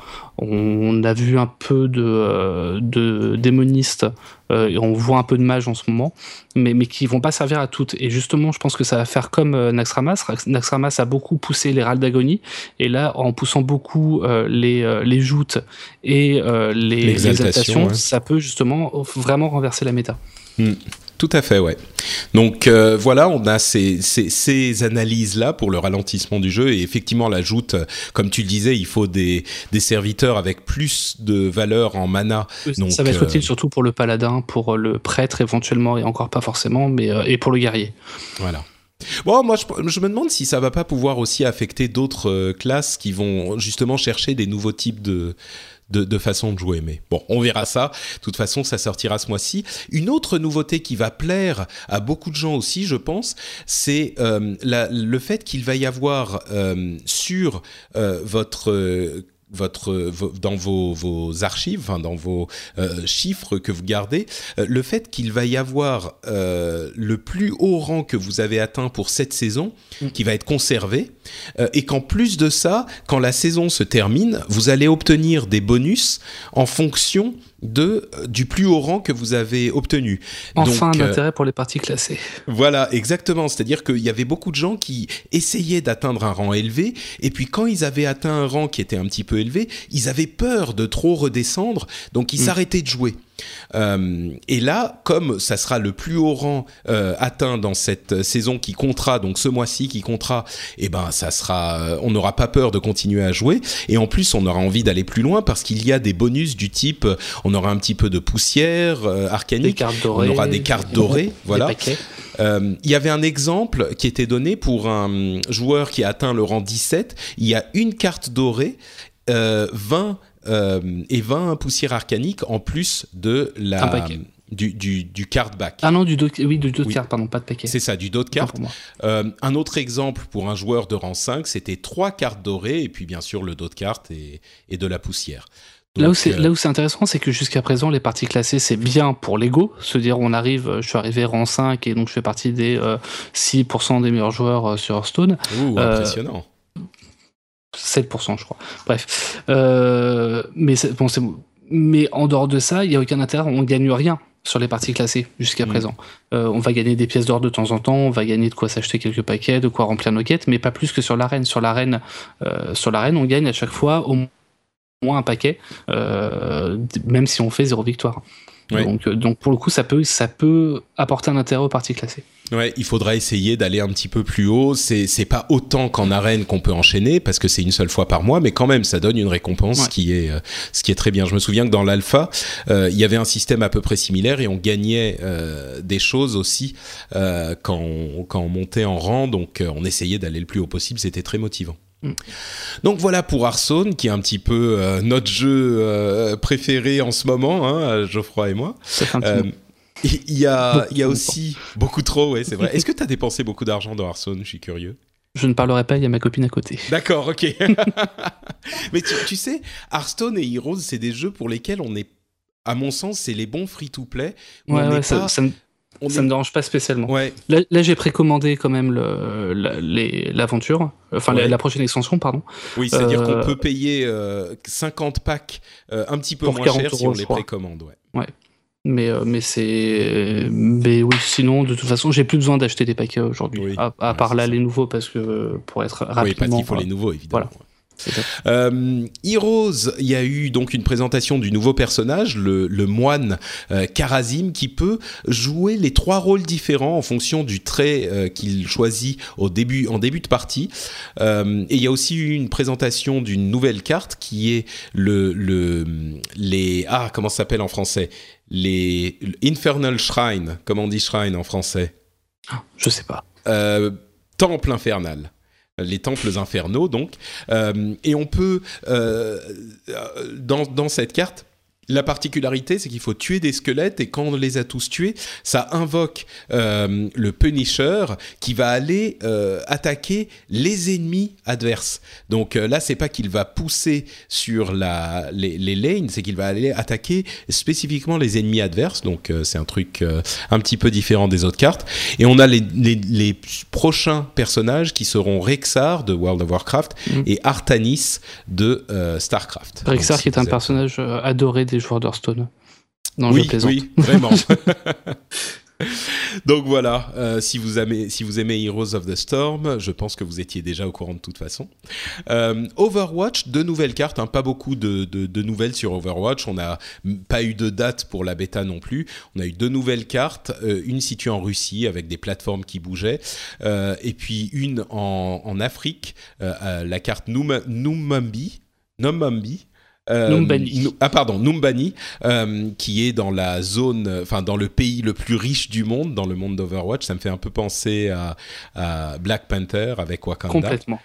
on a vu un peu de, euh, de démonistes, euh, et on voit un peu de mages en ce moment, mais, mais qui vont pas servir à toutes. Et justement, je pense que ça va faire comme euh, Naxxramas. Naxxramas a beaucoup poussé les râles d'agonie, et là, en poussant beaucoup euh, les, euh, les joutes et euh, les exaltations, ouais. ça peut justement vraiment renverser la méta. Mmh. Tout à fait, ouais. Donc euh, voilà, on a ces, ces, ces analyses-là pour le ralentissement du jeu, et effectivement la joute, comme tu le disais, il faut des, des serviteurs avec plus de valeur en mana. Oui, donc, ça va être euh, utile surtout pour le paladin, pour le prêtre éventuellement, et encore pas forcément, mais euh, et pour le guerrier. Voilà. Bon, moi, je, je me demande si ça va pas pouvoir aussi affecter d'autres euh, classes qui vont justement chercher des nouveaux types de... De, de façon de jouer, mais bon, on verra ça. De toute façon, ça sortira ce mois-ci. Une autre nouveauté qui va plaire à beaucoup de gens aussi, je pense, c'est euh, la, le fait qu'il va y avoir euh, sur euh, votre... Euh, votre vos, dans vos, vos archives, enfin dans vos euh, chiffres que vous gardez, euh, le fait qu'il va y avoir euh, le plus haut rang que vous avez atteint pour cette saison, mmh. qui va être conservé, euh, et qu'en plus de ça, quand la saison se termine, vous allez obtenir des bonus en fonction de, du plus haut rang que vous avez obtenu. Enfin, Donc, un euh, intérêt pour les parties classées. Voilà, exactement. C'est-à-dire qu'il y avait beaucoup de gens qui essayaient d'atteindre un rang élevé, et puis quand ils avaient atteint un rang qui était un petit peu élevé, ils avaient peur de trop redescendre, donc ils mmh. s'arrêtaient de jouer. Euh, et là, comme ça sera le plus haut rang euh, atteint dans cette saison qui comptera, donc ce mois-ci qui comptera, et eh ben ça sera, euh, on n'aura pas peur de continuer à jouer, et en plus on aura envie d'aller plus loin parce qu'il y a des bonus du type, on aura un petit peu de poussière euh, arcanique, dorées, on aura des cartes dorées, voilà. Euh, il y avait un exemple qui était donné pour un joueur qui a atteint le rang dix-sept. Il y a une carte dorée, euh, vingt Euh, et vingt poussières arcaniques en plus de la du du du card back. Ah non, du dos, oui, du dos de oui. carte, pardon, pas de paquet. C'est ça, du dos de carte. Euh, un autre exemple pour un joueur de rang cinq, c'était trois cartes dorées et puis bien sûr le dos de carte et et de la poussière. Là où, c'est, euh... là où c'est intéressant, c'est que jusqu'à présent, les parties classées, c'est bien pour l'ego. Se dire, on arrive, je suis arrivé rang cinq et donc je fais partie des euh, six pour cent des meilleurs joueurs euh, sur Hearthstone. Ouh, euh, impressionnant. sept pour cent, je crois. Bref. Euh, mais, c'est, bon, c'est, mais en dehors de ça, il n'y a aucun intérêt. On ne gagne rien sur les parties classées jusqu'à mmh. présent. Euh, on va gagner des pièces d'or de temps en temps, on va gagner de quoi s'acheter quelques paquets, de quoi remplir nos quêtes, mais pas plus que sur l'arène. Sur l'arène, euh, sur l'arène on gagne à chaque fois au moins un paquet, euh, même si on fait zéro victoire. Ouais. Donc, donc pour le coup, ça peut, ça peut apporter un intérêt aux parties classées. Ouais, il faudra essayer d'aller un petit peu plus haut. C'est, c'est pas autant qu'en arène qu'on peut enchaîner parce que c'est une seule fois par mois, mais quand même, ça donne une récompense, ouais. qui est, euh, ce qui est très bien. Je me souviens que dans l'alpha, euh, il y avait un système à peu près similaire et on gagnait euh, des choses aussi euh, quand, on, quand on montait en rang. Donc, euh, on essayait d'aller le plus haut possible. C'était très motivant. Donc voilà pour Hearthstone, qui est un petit peu euh, notre jeu euh, préféré en ce moment, hein, Geoffroy et moi. Euh, il y a, il y a aussi beaucoup trop, ouais, c'est vrai. Est-ce que tu as dépensé beaucoup d'argent dans Hearthstone ? Je suis curieux. Je ne parlerai pas, il y a ma copine à côté. D'accord, ok. Mais tu, tu sais, Hearthstone et Heroes, c'est des jeux pour lesquels on est, à mon sens, c'est les bons free-to-play. Ouais, on ouais, pas... ça, ça me... On ça est... me dérange pas spécialement. Ouais. Là, là, j'ai précommandé quand même le, la, les, l'aventure, enfin ouais. la, la prochaine extension, pardon. Oui, c'est-à-dire euh... qu'on peut payer euh, cinquante packs euh, un petit peu moins cher si on les précommande. Ouais. ouais. Mais, euh, mais c'est, mais oui, sinon de toute façon, j'ai plus besoin d'acheter des paquets aujourd'hui. Oui. À, à ouais, part là ça. Les nouveaux, parce que pour être rapidement. Oui, parce qu'il faut euh, les nouveaux évidemment. Voilà. Euh, Heroes, il y a eu donc une présentation du nouveau personnage, le, le moine euh, Kharazim, qui peut jouer les trois rôles différents en fonction du trait euh, qu'il choisit au début, en début de partie. Euh, et il y a aussi eu une présentation d'une nouvelle carte qui est le, le les ah comment ça s'appelle en français, les Infernal Shrine, comment on dit shrine en français ? Je sais pas. Euh, temple infernal. Les temples infernaux, donc. Euh, et on peut, euh, dans, dans cette carte, la particularité, c'est qu'il faut tuer des squelettes et quand on les a tous tués, ça invoque euh, le Punisher qui va aller euh, attaquer les ennemis adverses. Donc euh, là, c'est pas qu'il va pousser sur la, les, les lanes, c'est qu'il va aller attaquer spécifiquement les ennemis adverses. Donc euh, c'est un truc euh, un petit peu différent des autres cartes. Et on a les, les, les prochains personnages qui seront Rexxar de World of Warcraft mmh. et Artanis de euh, Starcraft. Rexxar qui est un êtes... personnage euh, adoré des joueurs d'Hearthstone. Non, oui, je plaisante. Oui, vraiment. Donc voilà, euh, si, vous aimez, si vous aimez Heroes of the Storm, je pense que vous étiez déjà au courant de toute façon. Euh, Overwatch, deux nouvelles cartes, hein, pas beaucoup de, de, de nouvelles sur Overwatch. On n'a pas eu de date pour la bêta non plus. On a eu deux nouvelles cartes, euh, une située en Russie avec des plateformes qui bougeaient, euh, et puis une en, en Afrique, euh, la carte Num- Numambi. Numambi. Euh, Numbani. Ah pardon, Numbani, euh, qui est dans la zone, enfin dans le pays le plus riche du monde, dans le monde d'Overwatch. Ça me fait un peu penser à, à Black Panther avec Wakanda. Complètement.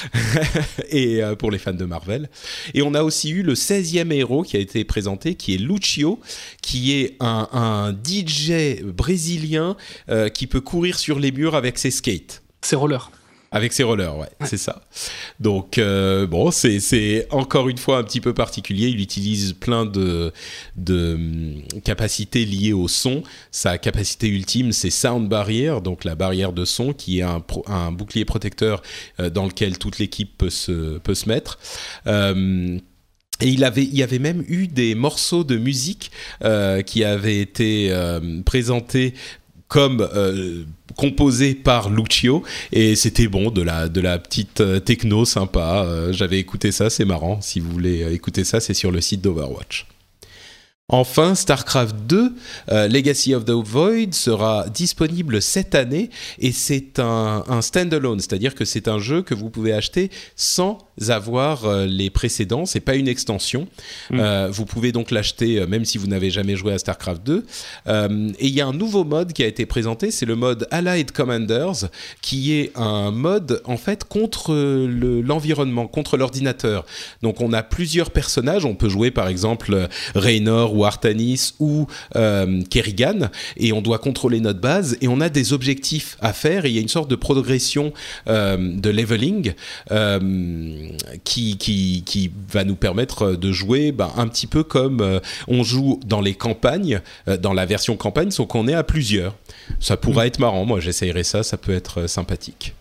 Et euh, pour les fans de Marvel. Et on a aussi eu le seizième héros qui a été présenté, qui est Lucio, qui est un, un D J brésilien euh, qui peut courir sur les murs avec ses skates. Ses rollers. Avec ses rollers, ouais, ouais. C'est ça. Donc, euh, bon, c'est, c'est encore une fois un petit peu particulier. Il utilise plein de, de um, capacités liées au son. Sa capacité ultime, c'est Sound Barrier, donc la barrière de son, qui est un, pro, un bouclier protecteur euh, dans lequel toute l'équipe peut se, peut se mettre. Euh, Et il, avait, il y avait même eu des morceaux de musique euh, qui avaient été euh, présentés comme euh, composé par Lucio, et c'était bon, de la, de la petite euh, techno sympa. Euh, j'avais écouté ça, c'est marrant. Si vous voulez écouter ça, c'est sur le site d'Overwatch. Enfin, StarCraft deux, euh, Legacy of the Void sera disponible cette année et c'est un, un standalone, c'est-à-dire que c'est un jeu que vous pouvez acheter sans avoir euh, les précédents, c'est pas une extension. Mmh. Euh, vous pouvez donc l'acheter euh, même si vous n'avez jamais joué à StarCraft deux. Euh, et il y a un nouveau mode qui a été présenté, c'est le mode Allied Commanders, qui est un mode en fait contre le, l'environnement, contre l'ordinateur. Donc on a plusieurs personnages, on peut jouer par exemple Raynor ou Artanis ou euh, Kerrigan, et on doit contrôler notre base et on a des objectifs à faire et il y a une sorte de progression euh, de leveling euh, qui, qui, qui va nous permettre de jouer ben, un petit peu comme euh, on joue dans les campagnes, euh, dans la version campagne, sauf qu'on est à plusieurs. Ça pourrait mmh. être marrant, moi j'essayerai ça, ça peut être sympathique.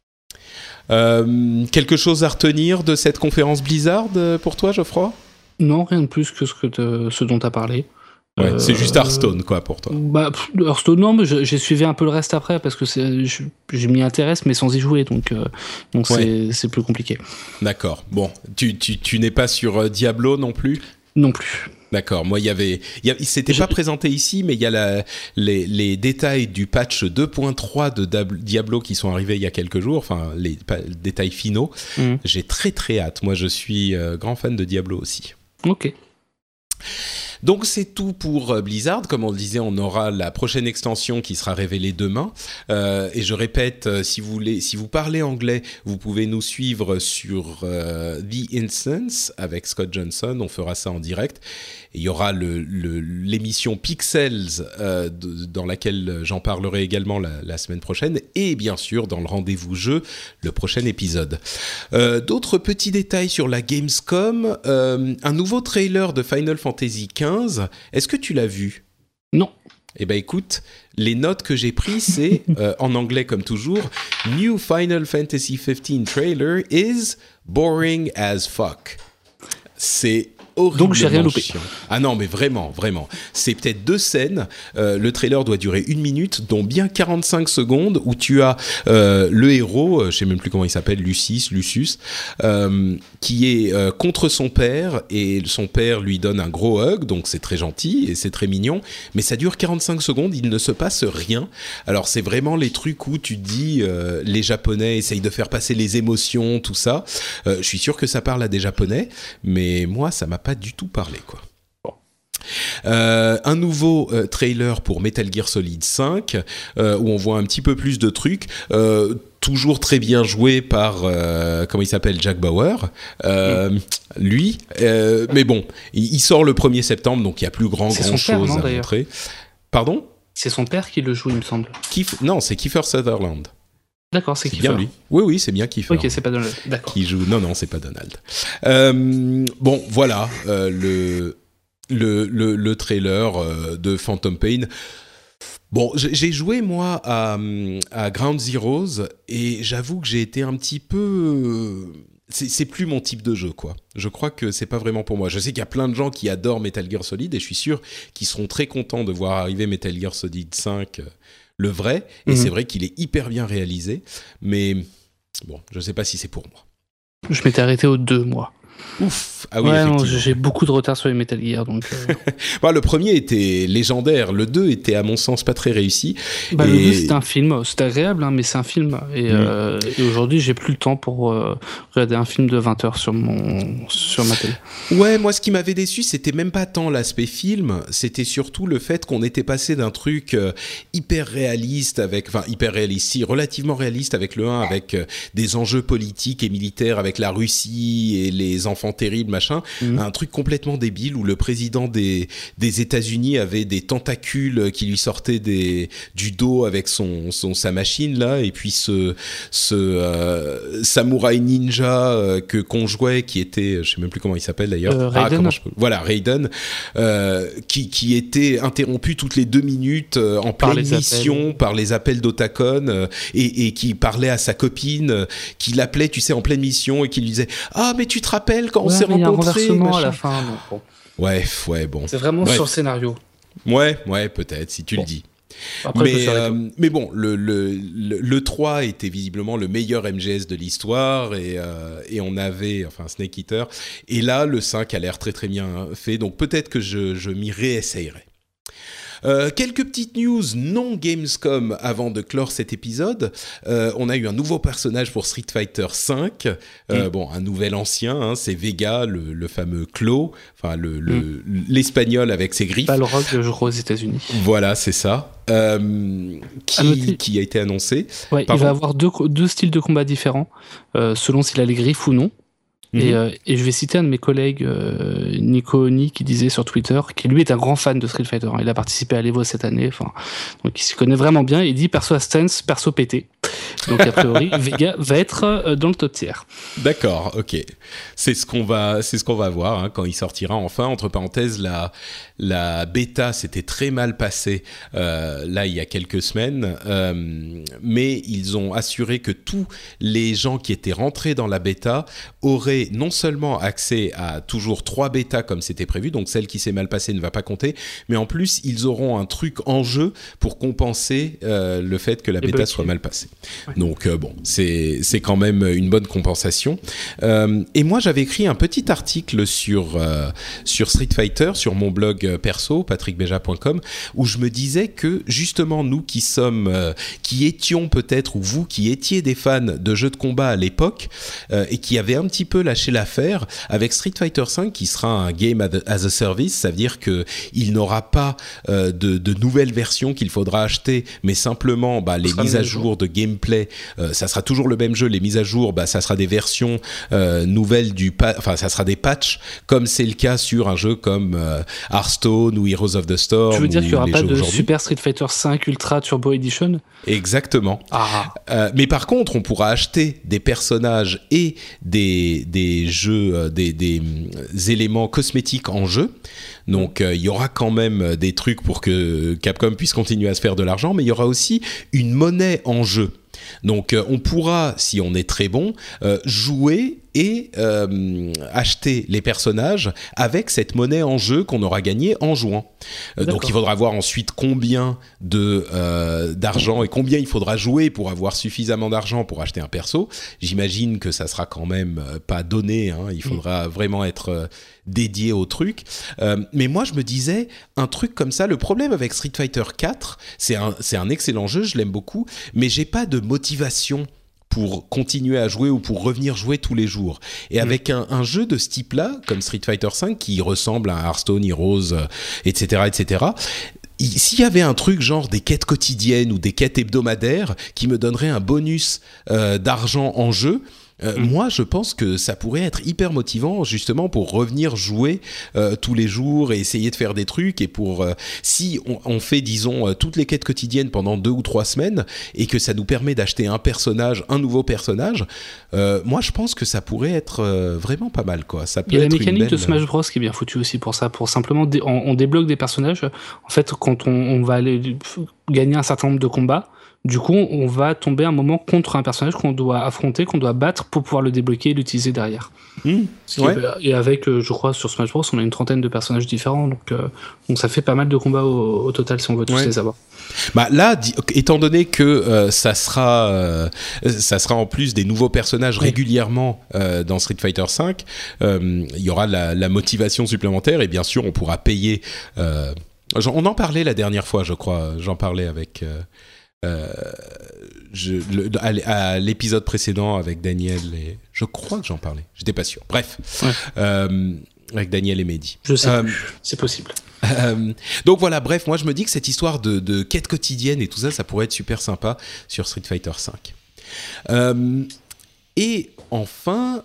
Euh, quelque chose à retenir de cette conférence Blizzard pour toi, Geoffroy ? Non, rien de plus que ce, que te, ce dont tu as parlé. Ouais, euh, c'est juste Hearthstone, quoi, pour toi. Bah, Hearthstone, non, mais j'ai suivi un peu le reste après, parce que c'est, je, je m'y intéresse, mais sans y jouer, donc, euh, donc ouais. c'est, c'est plus compliqué. D'accord. Bon, tu, tu, tu n'es pas sur euh, Diablo non plus ? Non plus. D'accord. Moi, il y avait, il y a, il s'était je... pas présenté ici, mais il y a la, les, les détails du patch deux point trois de Diablo qui sont arrivés il y a quelques jours, enfin, les, les détails finaux. Mmh. J'ai très très hâte. Moi, je suis euh, grand fan de Diablo aussi. Ok. Donc c'est tout pour Blizzard. Comme on le disait, on aura la prochaine extension qui sera révélée demain. Euh, et je répète, euh, si vous voulez, si vous parlez anglais, vous pouvez nous suivre sur euh, The Instance avec Scott Johnson. On fera ça en direct. Et il y aura le, le, l'émission Pixels euh, de, dans laquelle j'en parlerai également la, la semaine prochaine. Et bien sûr, dans le rendez-vous jeu, le prochain épisode. Euh, d'autres petits détails sur la Gamescom. Euh, un nouveau trailer de Final Fantasy quinze. Est-ce que tu l'as vu ? Non. Eh ben écoute, les notes que j'ai prises, c'est, euh, en anglais comme toujours, « New Final Fantasy quinze trailer is boring as fuck ». C'est horriblement Donc j'ai rien loupé. chiant. Ah non, mais vraiment, vraiment. C'est peut-être deux scènes. Euh, le trailer doit durer une minute, dont bien quarante-cinq secondes, où tu as euh, le héros, euh, je sais même plus comment il s'appelle, Lucis, Lucius, euh, qui est euh, contre son père, et son père lui donne un gros hug, donc c'est très gentil et c'est très mignon, mais ça dure quarante-cinq secondes, il ne se passe rien. Alors c'est vraiment les trucs où tu te dis, euh, les Japonais essayent de faire passer les émotions, tout ça. Euh, je suis sûr que ça parle à des Japonais, mais moi, ça m'a pas du tout parlé, quoi. Bon. Euh, un nouveau euh, trailer pour Metal Gear Solid cinq, euh, où on voit un petit peu plus de trucs. Euh, toujours très bien joué par, euh, comment il s'appelle, Jack Bauer, euh, mmh. lui. Euh, mais bon, il, il sort le premier septembre, donc il n'y a plus grand, grand chose père, non, à d'ailleurs. montrer. Pardon ? C'est son père qui le joue, il me semble. Kif- non, c'est Kiefer Sutherland. D'accord, c'est, c'est bien lui. Oui, oui, c'est bien Kiefer. Ok, c'est pas Donald. D'accord. Qui joue. Non, non, c'est pas Donald. Euh, bon, voilà euh, le, le le le trailer euh, de Phantom Pain. Bon, j'ai joué moi à, à Ground Zeroes et j'avoue que j'ai été un petit peu. C'est, c'est plus mon type de jeu, quoi. Je crois que c'est pas vraiment pour moi. Je sais qu'il y a plein de gens qui adorent Metal Gear Solid et je suis sûr qu'ils seront très contents de voir arriver Metal Gear Solid cinq. Le vrai, et mmh. c'est vrai qu'il est hyper bien réalisé, mais bon, je sais pas si c'est pour moi. Je m'étais arrêté aux deux, moi. Ouf, ah oui, ouais, effectivement. Non, j'ai beaucoup de retard sur les Metal Gear, donc... Euh... bah, le premier était légendaire, le deux était à mon sens pas très réussi. Bah, et... Le deux, c'est un film, c'est agréable, hein, mais c'est un film, et, mmh. euh, et aujourd'hui, j'ai plus le temps pour euh, regarder un film de vingt heures sur, mon... sur ma télé. Ouais, moi, ce qui m'avait déçu, c'était même pas tant l'aspect film, c'était surtout le fait qu'on était passé d'un truc euh, hyper réaliste, avec, enfin, hyper réaliste, si, relativement réaliste avec le un, avec euh, des enjeux politiques et militaires, avec la Russie et les enfants terribles, machin, mmh. un truc complètement débile où le président des, des États-Unis avait des tentacules qui lui sortaient des, du dos avec son, son, sa machine, là, et puis ce, ce euh, samouraï ninja euh, que, qu'on jouait, qui était, je sais même plus comment il s'appelle d'ailleurs. Euh, Raiden. Ah, comment je peux... Voilà, Raiden, euh, qui, qui était interrompu toutes les deux minutes euh, en par pleine mission appels. par les appels d'Otacon euh, et, et qui parlait à sa copine, euh, qui l'appelait, tu sais, en pleine mission et qui lui disait « Ah, mais tu te rappelles quand ouais, on s'est rencontrés ?» Il y a un renversement à la fin. Donc bon. Ouais, ouais, bon. C'est vraiment Bref. sur le scénario. Ouais, ouais, peut-être, si tu bon. le dis. Après, mais, euh, mais bon, le, le, le, le trois était visiblement le meilleur M G S de l'histoire et, euh, et on avait, enfin Snake Eater, et là le cinq a l'air très très bien fait, donc peut-être que je, je m'y réessayerai. Euh, quelques petites news non Gamescom avant de clore cet épisode. Euh, on a eu un nouveau personnage pour Street Fighter cinq. Euh, mmh. Bon, un nouvel ancien, hein, c'est Vega, le, le fameux Claw, enfin le, le, mmh. l'espagnol avec ses griffes. Balrog, je crois, aux États-Unis. Voilà, c'est ça. Euh, qui, qui a été annoncé. Ouais, il va avoir deux, deux styles de combat différents, euh, selon s'il a les griffes ou non. Mmh. Et, euh, et je vais citer un de mes collègues, euh, Nico Oni, qui disait sur Twitter, qui lui est un grand fan de Street Fighter. Il a participé à l'Evo cette année, enfin, donc il s'y connaît vraiment bien. Il dit perso à stance, perso pété. Donc a priori, Vega va être euh, dans le top tiers. D'accord, ok. C'est ce qu'on va, c'est ce qu'on va voir hein, quand il sortira enfin. Entre parenthèses, la la bêta s'était très mal passée euh, là il y a quelques semaines, euh, mais ils ont assuré que tous les gens qui étaient rentrés dans la bêta auraient non seulement accès à toujours trois bêtas comme c'était prévu, donc celle qui s'est mal passée ne va pas compter, mais en plus ils auront un truc en jeu pour compenser euh, le fait que la bêta okay. soit mal passée. Ouais. Donc euh, bon, c'est c'est quand même une bonne compensation. Euh, et moi j'avais écrit un petit article sur euh, sur Street Fighter sur mon blog perso patrick beja point com où je me disais que justement nous qui sommes euh, qui étions peut-être ou vous qui étiez des fans de jeux de combat à l'époque euh, et qui avaient un petit peu lâché l'affaire avec Street Fighter cinq qui sera un game as a service, ça veut dire que il n'aura pas euh, de, de nouvelles versions qu'il faudra acheter, mais simplement bah, les mises à jour de gameplay, euh, ça sera toujours le même jeu, les mises à jour bah, ça sera des versions euh, nouvelles du pa- enfin ça sera des patchs comme c'est le cas sur un jeu comme euh, Hearthstone ou Heroes of the Storm. Tu veux dire qu'il n'y aura pas de Super Street Fighter cinq Ultra Turbo Edition ? Exactement. Ah. Euh, mais par contre, on pourra acheter des personnages et des, des jeux, euh, des, des euh, éléments cosmétiques en jeu. Donc, il euh, y aura quand même des trucs pour que Capcom puisse continuer à se faire de l'argent, mais il y aura aussi une monnaie en jeu. Donc, euh, on pourra, si on est très bon, euh, jouer et euh, acheter les personnages avec cette monnaie en jeu qu'on aura gagnée en jouant. Euh, donc il faudra voir ensuite combien de, euh, d'argent et combien il faudra jouer pour avoir suffisamment d'argent pour acheter un perso. J'imagine que ça sera quand même euh, pas donné, hein. Il faudra mmh. vraiment être euh, dédié au truc. Euh, mais moi je me disais, un truc comme ça, le problème avec Street Fighter quatre, c'est un, c'est un excellent jeu, je l'aime beaucoup, mais j'ai pas de motivation pour continuer à jouer ou pour revenir jouer tous les jours. Et avec un, un jeu de ce type-là, comme Street Fighter cinq, qui ressemble à Hearthstone, Heroes, euh, et cetera, et cetera, s'il y avait un truc genre des quêtes quotidiennes ou des quêtes hebdomadaires qui me donneraient un bonus euh, d'argent en jeu, Euh, mmh. moi, je pense que ça pourrait être hyper motivant justement pour revenir jouer euh, tous les jours et essayer de faire des trucs. Et pour euh, si on, on fait, disons, euh, toutes les quêtes quotidiennes pendant deux ou trois semaines et que ça nous permet d'acheter un personnage, un nouveau personnage, euh, moi, je pense que ça pourrait être euh, vraiment pas mal, quoi. Ça peut Il y a être la mécanique belle... de Smash Bros qui est bien foutue aussi pour ça, pour simplement dé- on, on débloque des personnages. En fait, quand on, on va aller gagner un certain nombre de combats. Du coup, on va tomber un moment contre un personnage qu'on doit affronter, qu'on doit battre pour pouvoir le débloquer et l'utiliser derrière. Mmh, ouais. Et avec, je crois, sur Smash Bros, on a une trentaine de personnages différents, donc, euh, donc ça fait pas mal de combats au, au total si on veut tous ouais. les avoir. Bah là, étant donné que euh, ça sera, euh, ça sera en plus des nouveaux personnages oui. régulièrement euh, dans Street Fighter cinq, euh, il y aura la, la motivation supplémentaire et bien sûr, on pourra payer. Euh, on en parlait la dernière fois, je crois. J'en parlais avec. Euh, Euh, je, le, à, à l'épisode précédent avec Daniel et je crois que j'en parlais, j'étais pas sûr. Bref, ouais. euh, avec Daniel et Mehdi. Je sais, euh, c'est possible. Euh, donc voilà, bref, moi je me dis que cette histoire de, de quête quotidienne et tout ça, ça pourrait être super sympa sur Street Fighter cinq. Euh, et enfin.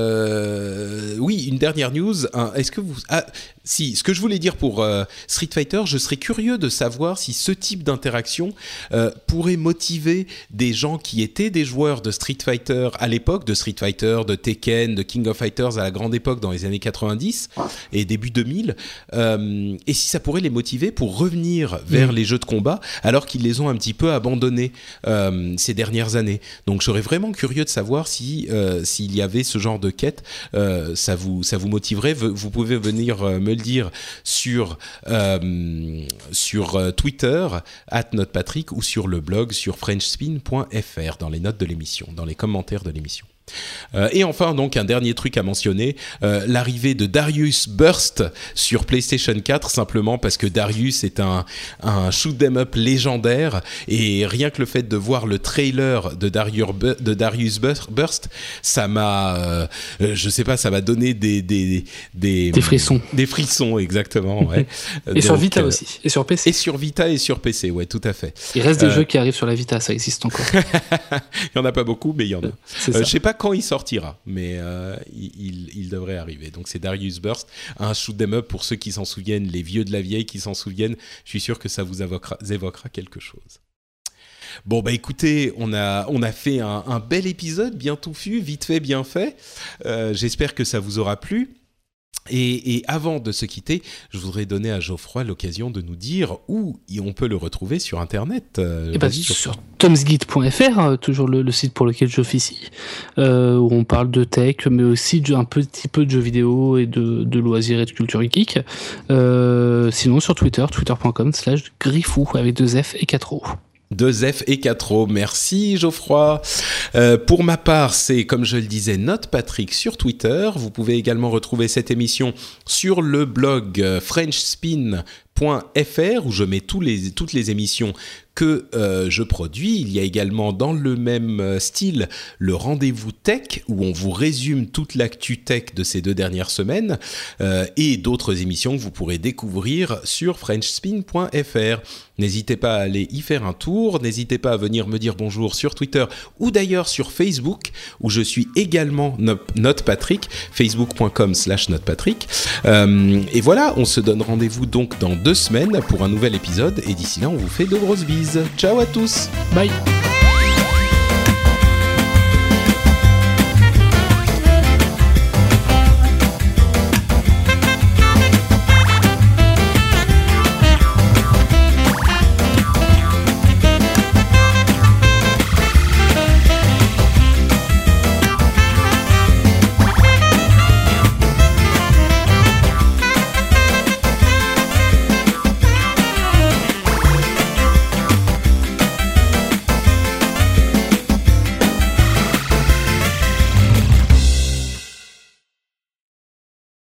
Euh, oui, une dernière news. Hein, est-ce que vous... Ah, si, ce que je voulais dire pour euh, Street Fighter, je serais curieux de savoir si ce type d'interaction euh, pourrait motiver des gens qui étaient des joueurs de Street Fighter à l'époque, de Street Fighter, de Tekken, de King of Fighters à la grande époque dans les années quatre-vingt-dix et début deux mille, euh, et si ça pourrait les motiver pour revenir vers mmh. les jeux de combat alors qu'ils les ont un petit peu abandonnés euh, ces dernières années. Donc je serais vraiment curieux de savoir si euh, s'il y avait ce genre de quête, euh, ça vous ça vous motiverait. Vous pouvez venir euh, me le dire sur euh, sur euh, Twitter arobase notepatrick ou sur le blog sur frenchspin point f r dans les notes de l'émission, dans les commentaires de l'émission. Euh, et enfin, donc, un dernier truc à mentionner, euh, l'arrivée de Darius Burst sur PlayStation quatre, simplement parce que Darius est un, un shoot 'em up légendaire, et rien que le fait de voir le trailer de Darius, de Darius Burst, ça m'a, euh, je sais pas, ça m'a donné des des des, des frissons. Des frissons, exactement, ouais. Et donc, sur Vita euh, aussi, et sur P C. Et sur Vita et sur P C, ouais, tout à fait. Il reste des euh... jeux qui arrivent sur la Vita, ça existe encore. Il y en a pas beaucoup, mais il y en a. C'est euh, ça. Je sais pas quand il sortira, mais euh, il, il devrait arriver. Donc c'est Darius Burst, un shoot 'em up pour ceux qui s'en souviennent, les vieux de la vieille qui s'en souviennent. Je suis sûr que ça vous évoquera, évoquera quelque chose. Bon bah écoutez, on a on a fait un, un bel épisode, bien touffu, vite fait, bien fait. Euh, j'espère que ça vous aura plu. Et, et avant de se quitter, je voudrais donner à Geoffroy l'occasion de nous dire où on peut le retrouver sur Internet. Euh, et bah, sur tomsguide point f r, toujours le, le site pour lequel j'officie, euh, où on parle de tech, mais aussi de, un petit peu de jeux vidéo et de, de loisirs et de culture geek. Euh, sinon sur Twitter, twitter point com slash griffou avec deux F et quatre O. Deux F et quatre O. Merci Geoffroy. Euh, pour ma part, c'est comme je le disais, NotePatrick sur Twitter. Vous pouvez également retrouver cette émission sur le blog french spin point f r où je mets tous les, toutes les émissions que euh, je produis. Il y a également dans le même style le rendez-vous tech où on vous résume toute l'actu tech de ces deux dernières semaines euh, et d'autres émissions que vous pourrez découvrir sur french spin point f r. N'hésitez pas à aller y faire un tour, n'hésitez pas à venir me dire bonjour sur Twitter ou d'ailleurs sur Facebook où je suis également NotePatrick, facebook point com slash NotePatrick. Euh, et voilà, on se donne rendez-vous donc dans deux semaines pour un nouvel épisode et d'ici là on vous fait de grosses bises. Ciao à tous. Bye.